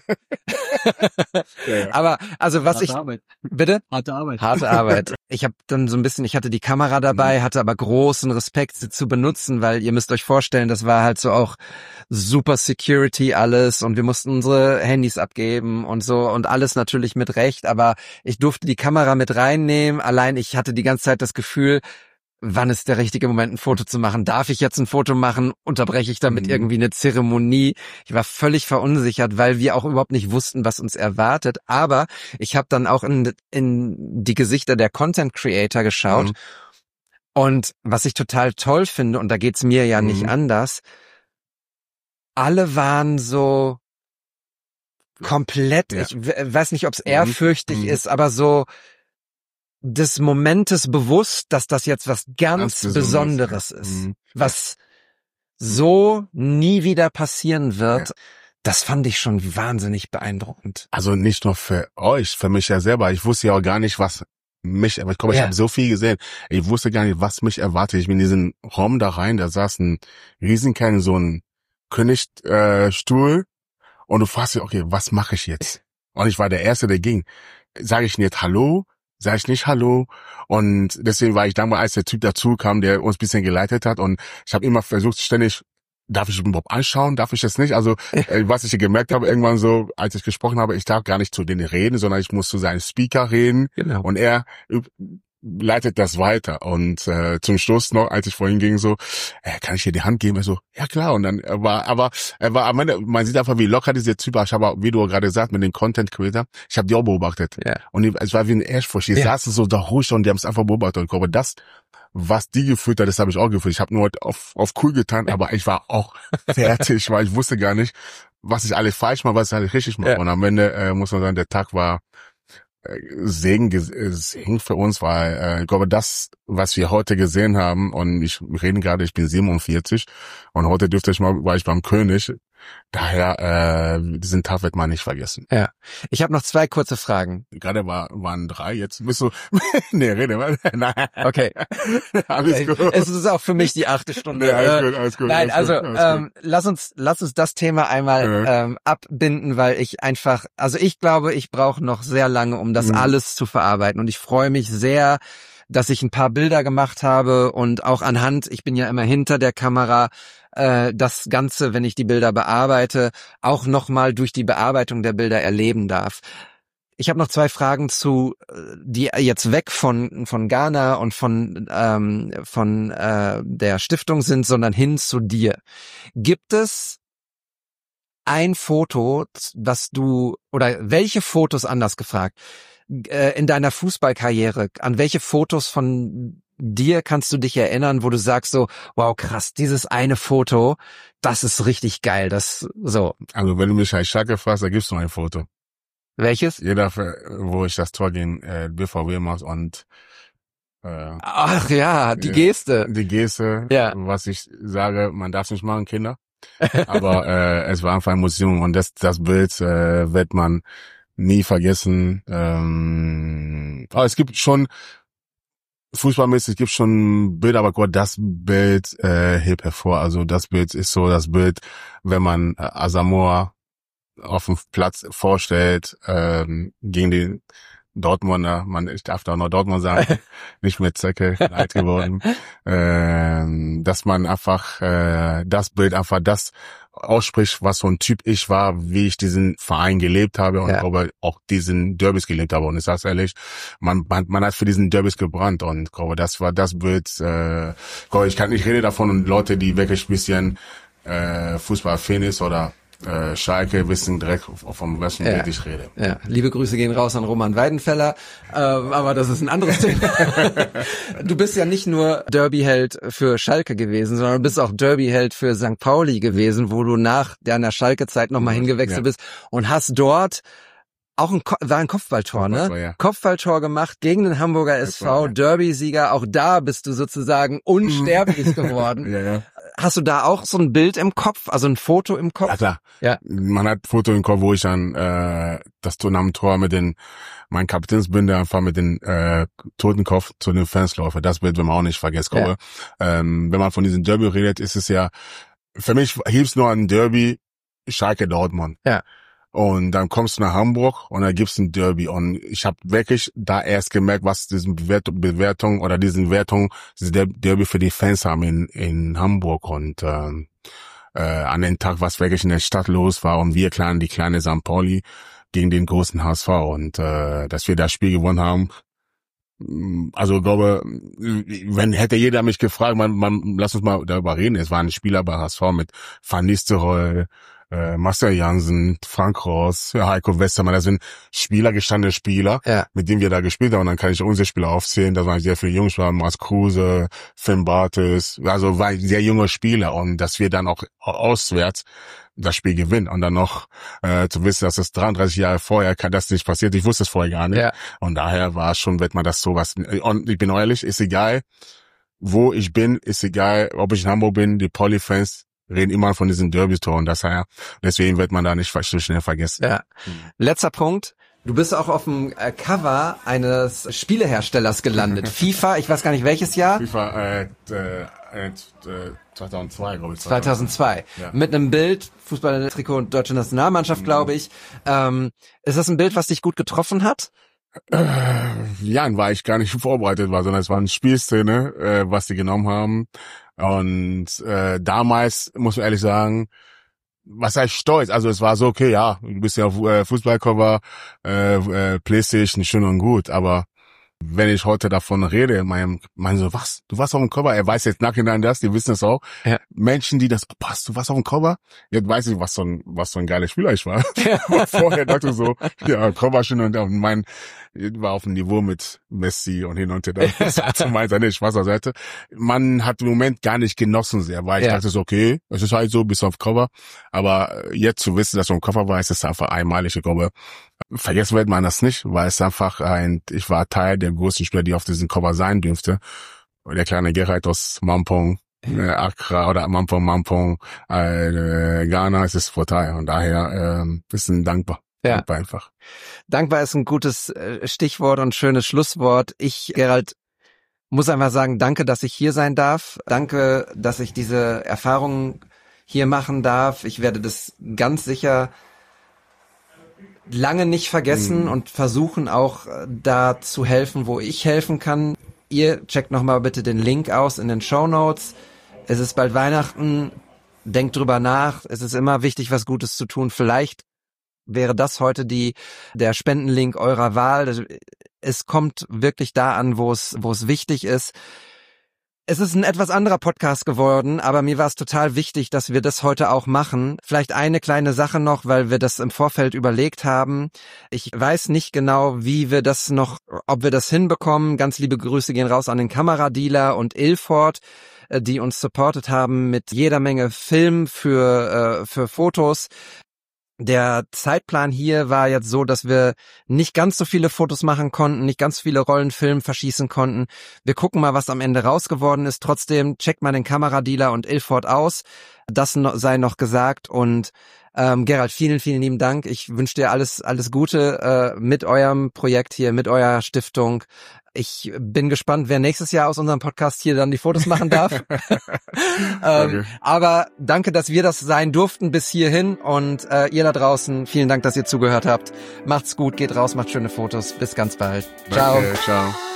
Ja, ja. Aber also was Harte ich Arbeit. bitte Harte Arbeit. harte Arbeit. Ich habe dann so ein bisschen, ich hatte die Kamera dabei, hatte aber großen Respekt, sie zu benutzen, weil ihr müsst euch vorstellen, das war halt so auch super Security alles, und wir mussten unsere Handys abgeben und so, und alles natürlich mit Recht, aber ich durfte die Kamera mit reinnehmen. Allein ich hatte die ganze Zeit das Gefühl, wann ist der richtige Moment, ein Foto zu machen? Darf ich jetzt ein Foto machen? Unterbreche ich damit Mhm. irgendwie eine Zeremonie? Ich war völlig verunsichert, weil wir auch überhaupt nicht wussten, was uns erwartet. Aber ich habe dann auch in, in die Gesichter der Content Creator geschaut. Mhm. Und was ich total toll finde, und da geht's mir ja nicht Mhm. anders, alle waren so komplett, Ja. ich w- weiß nicht, ob es ehrfürchtig Mhm. ist, aber so des Momentes bewusst, dass das jetzt was ganz, Ganz Besonderes Besonderes, ja. ist, Mhm. was so nie wieder passieren wird. Ja. Das fand ich schon wahnsinnig beeindruckend. Also nicht nur für euch, für mich ja selber. Ich wusste ja auch gar nicht, was mich, aber ich glaube, ich Ja. habe so viel gesehen. Ich wusste gar nicht, was mich erwartet. Ich bin in diesen Raum da rein, da saß ein Riesenkern, so ein Königstuhl, äh, Stuhl, und du fragst dich, okay, was mache ich jetzt? Und ich war der Erste, der ging. Sage ich nicht Hallo? Sage ich nicht Hallo? Und deswegen war ich dankbar, als der Typ dazu kam, der uns ein bisschen geleitet hat, und ich habe immer versucht, ständig, darf ich überhaupt anschauen, darf ich das nicht? Also, äh, was ich gemerkt habe, irgendwann so, als ich gesprochen habe, ich darf gar nicht zu denen reden, sondern ich muss zu seinem Speaker reden, Genau. und er üb- leitet das weiter. Und äh, zum Schluss noch, als ich vorhin ging, so, äh, kann ich dir die Hand geben? Er so, ja klar. Und dann er war, aber er war am Ende, man sieht einfach, wie locker dieser Typ war. Ich habe, wie du gerade gesagt, mit den Content Creator, ich habe die auch beobachtet. Ja. Und die- es war wie ein Ehrfurcht. Die Ja. saßen so da ruhig, und die haben es einfach beobachtet. Und ich glaube, das, was die gefühlt hat, das habe ich auch gefühlt. Ich habe nur auf, auf cool getan, aber ich war auch fertig, weil ich wusste gar nicht, was ich alles falsch mache, was ich alles richtig mache. Ja. Und am Ende äh, muss man sagen, der Tag war äh, Segen, ges- äh, Segen für uns, weil äh, ich glaube, das, was wir heute gesehen haben, und ich wir reden gerade, ich bin siebenundvierzig, und heute dürfte ich mal, war ich beim König. Daher, äh, diesen Tag wird man nicht vergessen. Ich habe noch zwei kurze Fragen. Gerade war, waren drei, jetzt bist du, nee, rede mal. Nein. Okay. Alles gut. Es ist auch für mich die achte Stunde. Nee, alles Äh, gut, alles gut. Nein, alles also gut, alles ähm, lass uns lass uns das Thema einmal Ja. ähm, abbinden, weil ich einfach, also ich glaube, ich brauche noch sehr lange, um das Mhm. alles zu verarbeiten, und ich freue mich sehr, dass ich ein paar Bilder gemacht habe, und auch anhand, ich bin ja immer hinter der Kamera, äh, das Ganze, wenn ich die Bilder bearbeite, auch nochmal durch die Bearbeitung der Bilder erleben darf. Ich habe noch zwei Fragen zu, äh, die jetzt weg von von Ghana und von ähm, von äh, der Stiftung sind, sondern hin zu dir. Gibt es ein Foto, was du, oder welche Fotos, anders gefragt, äh, in deiner Fußballkarriere, an welche Fotos von dir kannst du dich erinnern, wo du sagst so, wow, krass, dieses eine Foto, das ist richtig geil, das so. Also wenn du mich als Schalke fragst, da gibst du ein Foto. Welches? Jeder, wo ich das Tor gegen äh, B V W mache, und äh, Ach ja, die Ja. Geste. die Geste, Ja. was ich sage, man darf es nicht machen, Kinder. Aber äh, es war einfach ein Museum, und das das Bild äh, wird man nie vergessen. Ähm, aber es gibt schon fußballmäßig gibt schon Bilder, aber Gott, das Bild äh, hebt hervor. Also das Bild ist so das Bild, wenn man äh, Asamoah auf dem Platz vorstellt, ähm, gegen den Dortmunder, man, ich darf da auch noch Dortmund sagen, nicht mit Zecke, leid geworden, ähm, dass man einfach äh, das Bild einfach das ausspricht, was so ein Typ ich war, wie ich diesen Verein gelebt habe und ja. glaube auch diesen Derbys gelebt habe. Und ich sag's ehrlich, man, man man hat für diesen Derbys gebrannt und glaube, das war das Bild. Äh, glaube, ich kann nicht rede davon und Leute, die wirklich ein bisschen äh, Fußball-Fan ist oder Äh, Schalke wissen direkt, vom welchen ja. Bild ich rede. Ja, liebe Grüße gehen raus an Roman Weidenfeller, ähm, aber das ist ein anderes Thema. Du bist ja nicht nur Derby-Held für Schalke gewesen, sondern du bist auch Derby-Held für Sankt Pauli gewesen, wo du nach deiner Schalke-Zeit nochmal hingewechselt ja. bist und hast dort auch ein, Ko- war ein Kopfballtor, Kopfballtor, ne? Ja. Kopfballtor gemacht gegen den Hamburger S V, ja. Derby-Sieger. Auch da bist du sozusagen unsterblich geworden. Ja, ja. Hast du da auch so ein Bild im Kopf, also ein Foto im Kopf? Ja, klar. Ja. Man hat ein Foto im Kopf, wo ich dann äh, das Tor am Tor mit den, mein Kapitänsbinde einfach mit den äh, Totenkopf zu den Fans laufe. Das Bild will man auch nicht vergessen. Ja. Ähm, wenn man von diesem Derby redet, ist es ja, für mich hilft nur ein Derby Schalke Dortmund. Ja. Und dann kommst du nach Hamburg und dann gibt's ein Derby. Und ich habe wirklich da erst gemerkt, was diesen Bewertung, Bewertung oder diesen Wertung, diese Derby für die Fans haben in, in Hamburg. Und ähm, äh, an den Tag, was wirklich in der Stadt los war und wir kleinen, die kleine Sankt Pauli gegen den großen H S V. Und äh, dass wir das Spiel gewonnen haben, also ich glaube, wenn hätte jeder mich gefragt, man, man, lass uns mal darüber reden. Es waren Spieler bei H S V mit Van Nistelrooy, äh, Marcel Jansen, Frank Ross, Heiko Westermann. Das sind Spieler, gestandene Spieler, ja. mit denen wir da gespielt haben. Und dann kann ich unsere Spieler aufzählen. Da waren sehr viele Jungs, waren Mars Kruse, Finn Bartels. Also war sehr junge Spieler. Und dass wir dann auch auswärts das Spiel gewinnen und dann noch äh, zu wissen, dass es dreiunddreißig Jahre vorher kann das nicht passiert. Ich wusste es vorher gar nicht. Ja. Und daher war schon, wird man das sowas. Und ich bin ehrlich, ist egal, wo ich bin, ist egal, ob ich in Hamburg bin, die Pauli-Fans reden immer von diesen Derby-Tor und das daher, deswegen wird man da nicht so schnell vergessen. Ja. Mhm. Letzter Punkt. Du bist auch auf dem Cover eines Spieleherstellers gelandet. FIFA, ich weiß gar nicht welches Jahr. FIFA äh, äh, äh, zweitausendzwei, glaube ich. zweitausendzwei. Ja. Mit einem Bild, Fußball-Trikot und deutsche Nationalmannschaft, glaube ich. Ähm, ist das ein Bild, was dich gut getroffen hat? Äh, ja, war ich gar nicht vorbereitet war, sondern es war eine Spielszene, äh, was die genommen haben. Und äh, damals, muss man ehrlich sagen, was heißt stolz? Also es war so, okay, ja, du bist ja auf äh, Fußballcover, äh, äh, Playstation, schön und gut, aber wenn ich heute davon rede, mein, mein so, was? Du warst auf dem Cover? Er weiß jetzt nachhinein das, die wissen es auch. Ja. Menschen, die das, oh, passt, du warst auf dem Cover? Jetzt weiß ich, was so ein, was so ein geiler Spieler ich war. Ja. Vorher dachte ich so, ja, Cover schön und, und mein, war auf dem Niveau mit Messi und hin und her. Das war zu meiner nicht, Spaß zur Seite. Man hat im Moment gar nicht genossen sehr, weil ich ja. dachte so, okay, es ist halt so, bist auf Cover. Aber jetzt zu wissen, dass du auf dem Cover warst, ist einfach einmalig, ich glaube. Vergessen wird man das nicht, weil es einfach ein, ich war Teil der großen Spieler, die auf diesem Cover sein dürfte. Der kleine Gerald aus Mampong, äh, Accra oder Mampong, Mampong, äh, Ghana, es ist Vorteil. Und daher äh, bisschen dankbar. Ja. Dankbar einfach. Dankbar ist ein gutes äh, Stichwort und schönes Schlusswort. Ich, Gerald, muss einfach sagen, danke, dass ich hier sein darf. Danke, dass ich diese Erfahrungen hier machen darf. Ich werde das ganz sicher lange nicht vergessen mhm. und versuchen auch da zu helfen, wo ich helfen kann. Ihr checkt nochmal bitte den Link aus in den Shownotes. Es ist bald Weihnachten. Denkt drüber nach. Es ist immer wichtig, was Gutes zu tun. Vielleicht wäre das heute die der Spendenlink eurer Wahl. Es kommt wirklich da an, wo es wo es wichtig ist. Es ist ein etwas anderer Podcast geworden, aber mir war es total wichtig, dass wir das heute auch machen. Vielleicht eine kleine Sache noch, weil wir das im Vorfeld überlegt haben. Ich weiß nicht genau, wie wir das noch, ob wir das hinbekommen. Ganz liebe Grüße gehen raus an den Kameradealer und Ilford, die uns supportet haben mit jeder Menge Film für äh, für Fotos. Der Zeitplan hier war jetzt so, dass wir nicht ganz so viele Fotos machen konnten, nicht ganz so viele Rollenfilme verschießen konnten. Wir gucken mal, was am Ende raus geworden ist. Trotzdem checkt mal den Kameradealer und Ilford aus. Das sei noch gesagt. Und Ähm, Gerald, vielen, vielen lieben Dank. Ich wünsche dir alles, alles Gute äh, mit eurem Projekt hier, mit eurer Stiftung. Ich bin gespannt, wer nächstes Jahr aus unserem Podcast hier dann die Fotos machen darf. ähm, Okay. Aber danke, dass wir das sein durften bis hierhin und äh, ihr da draußen, vielen Dank, dass ihr zugehört habt. Macht's gut, geht raus, macht schöne Fotos. Bis ganz bald. Ciao. Danke, ciao.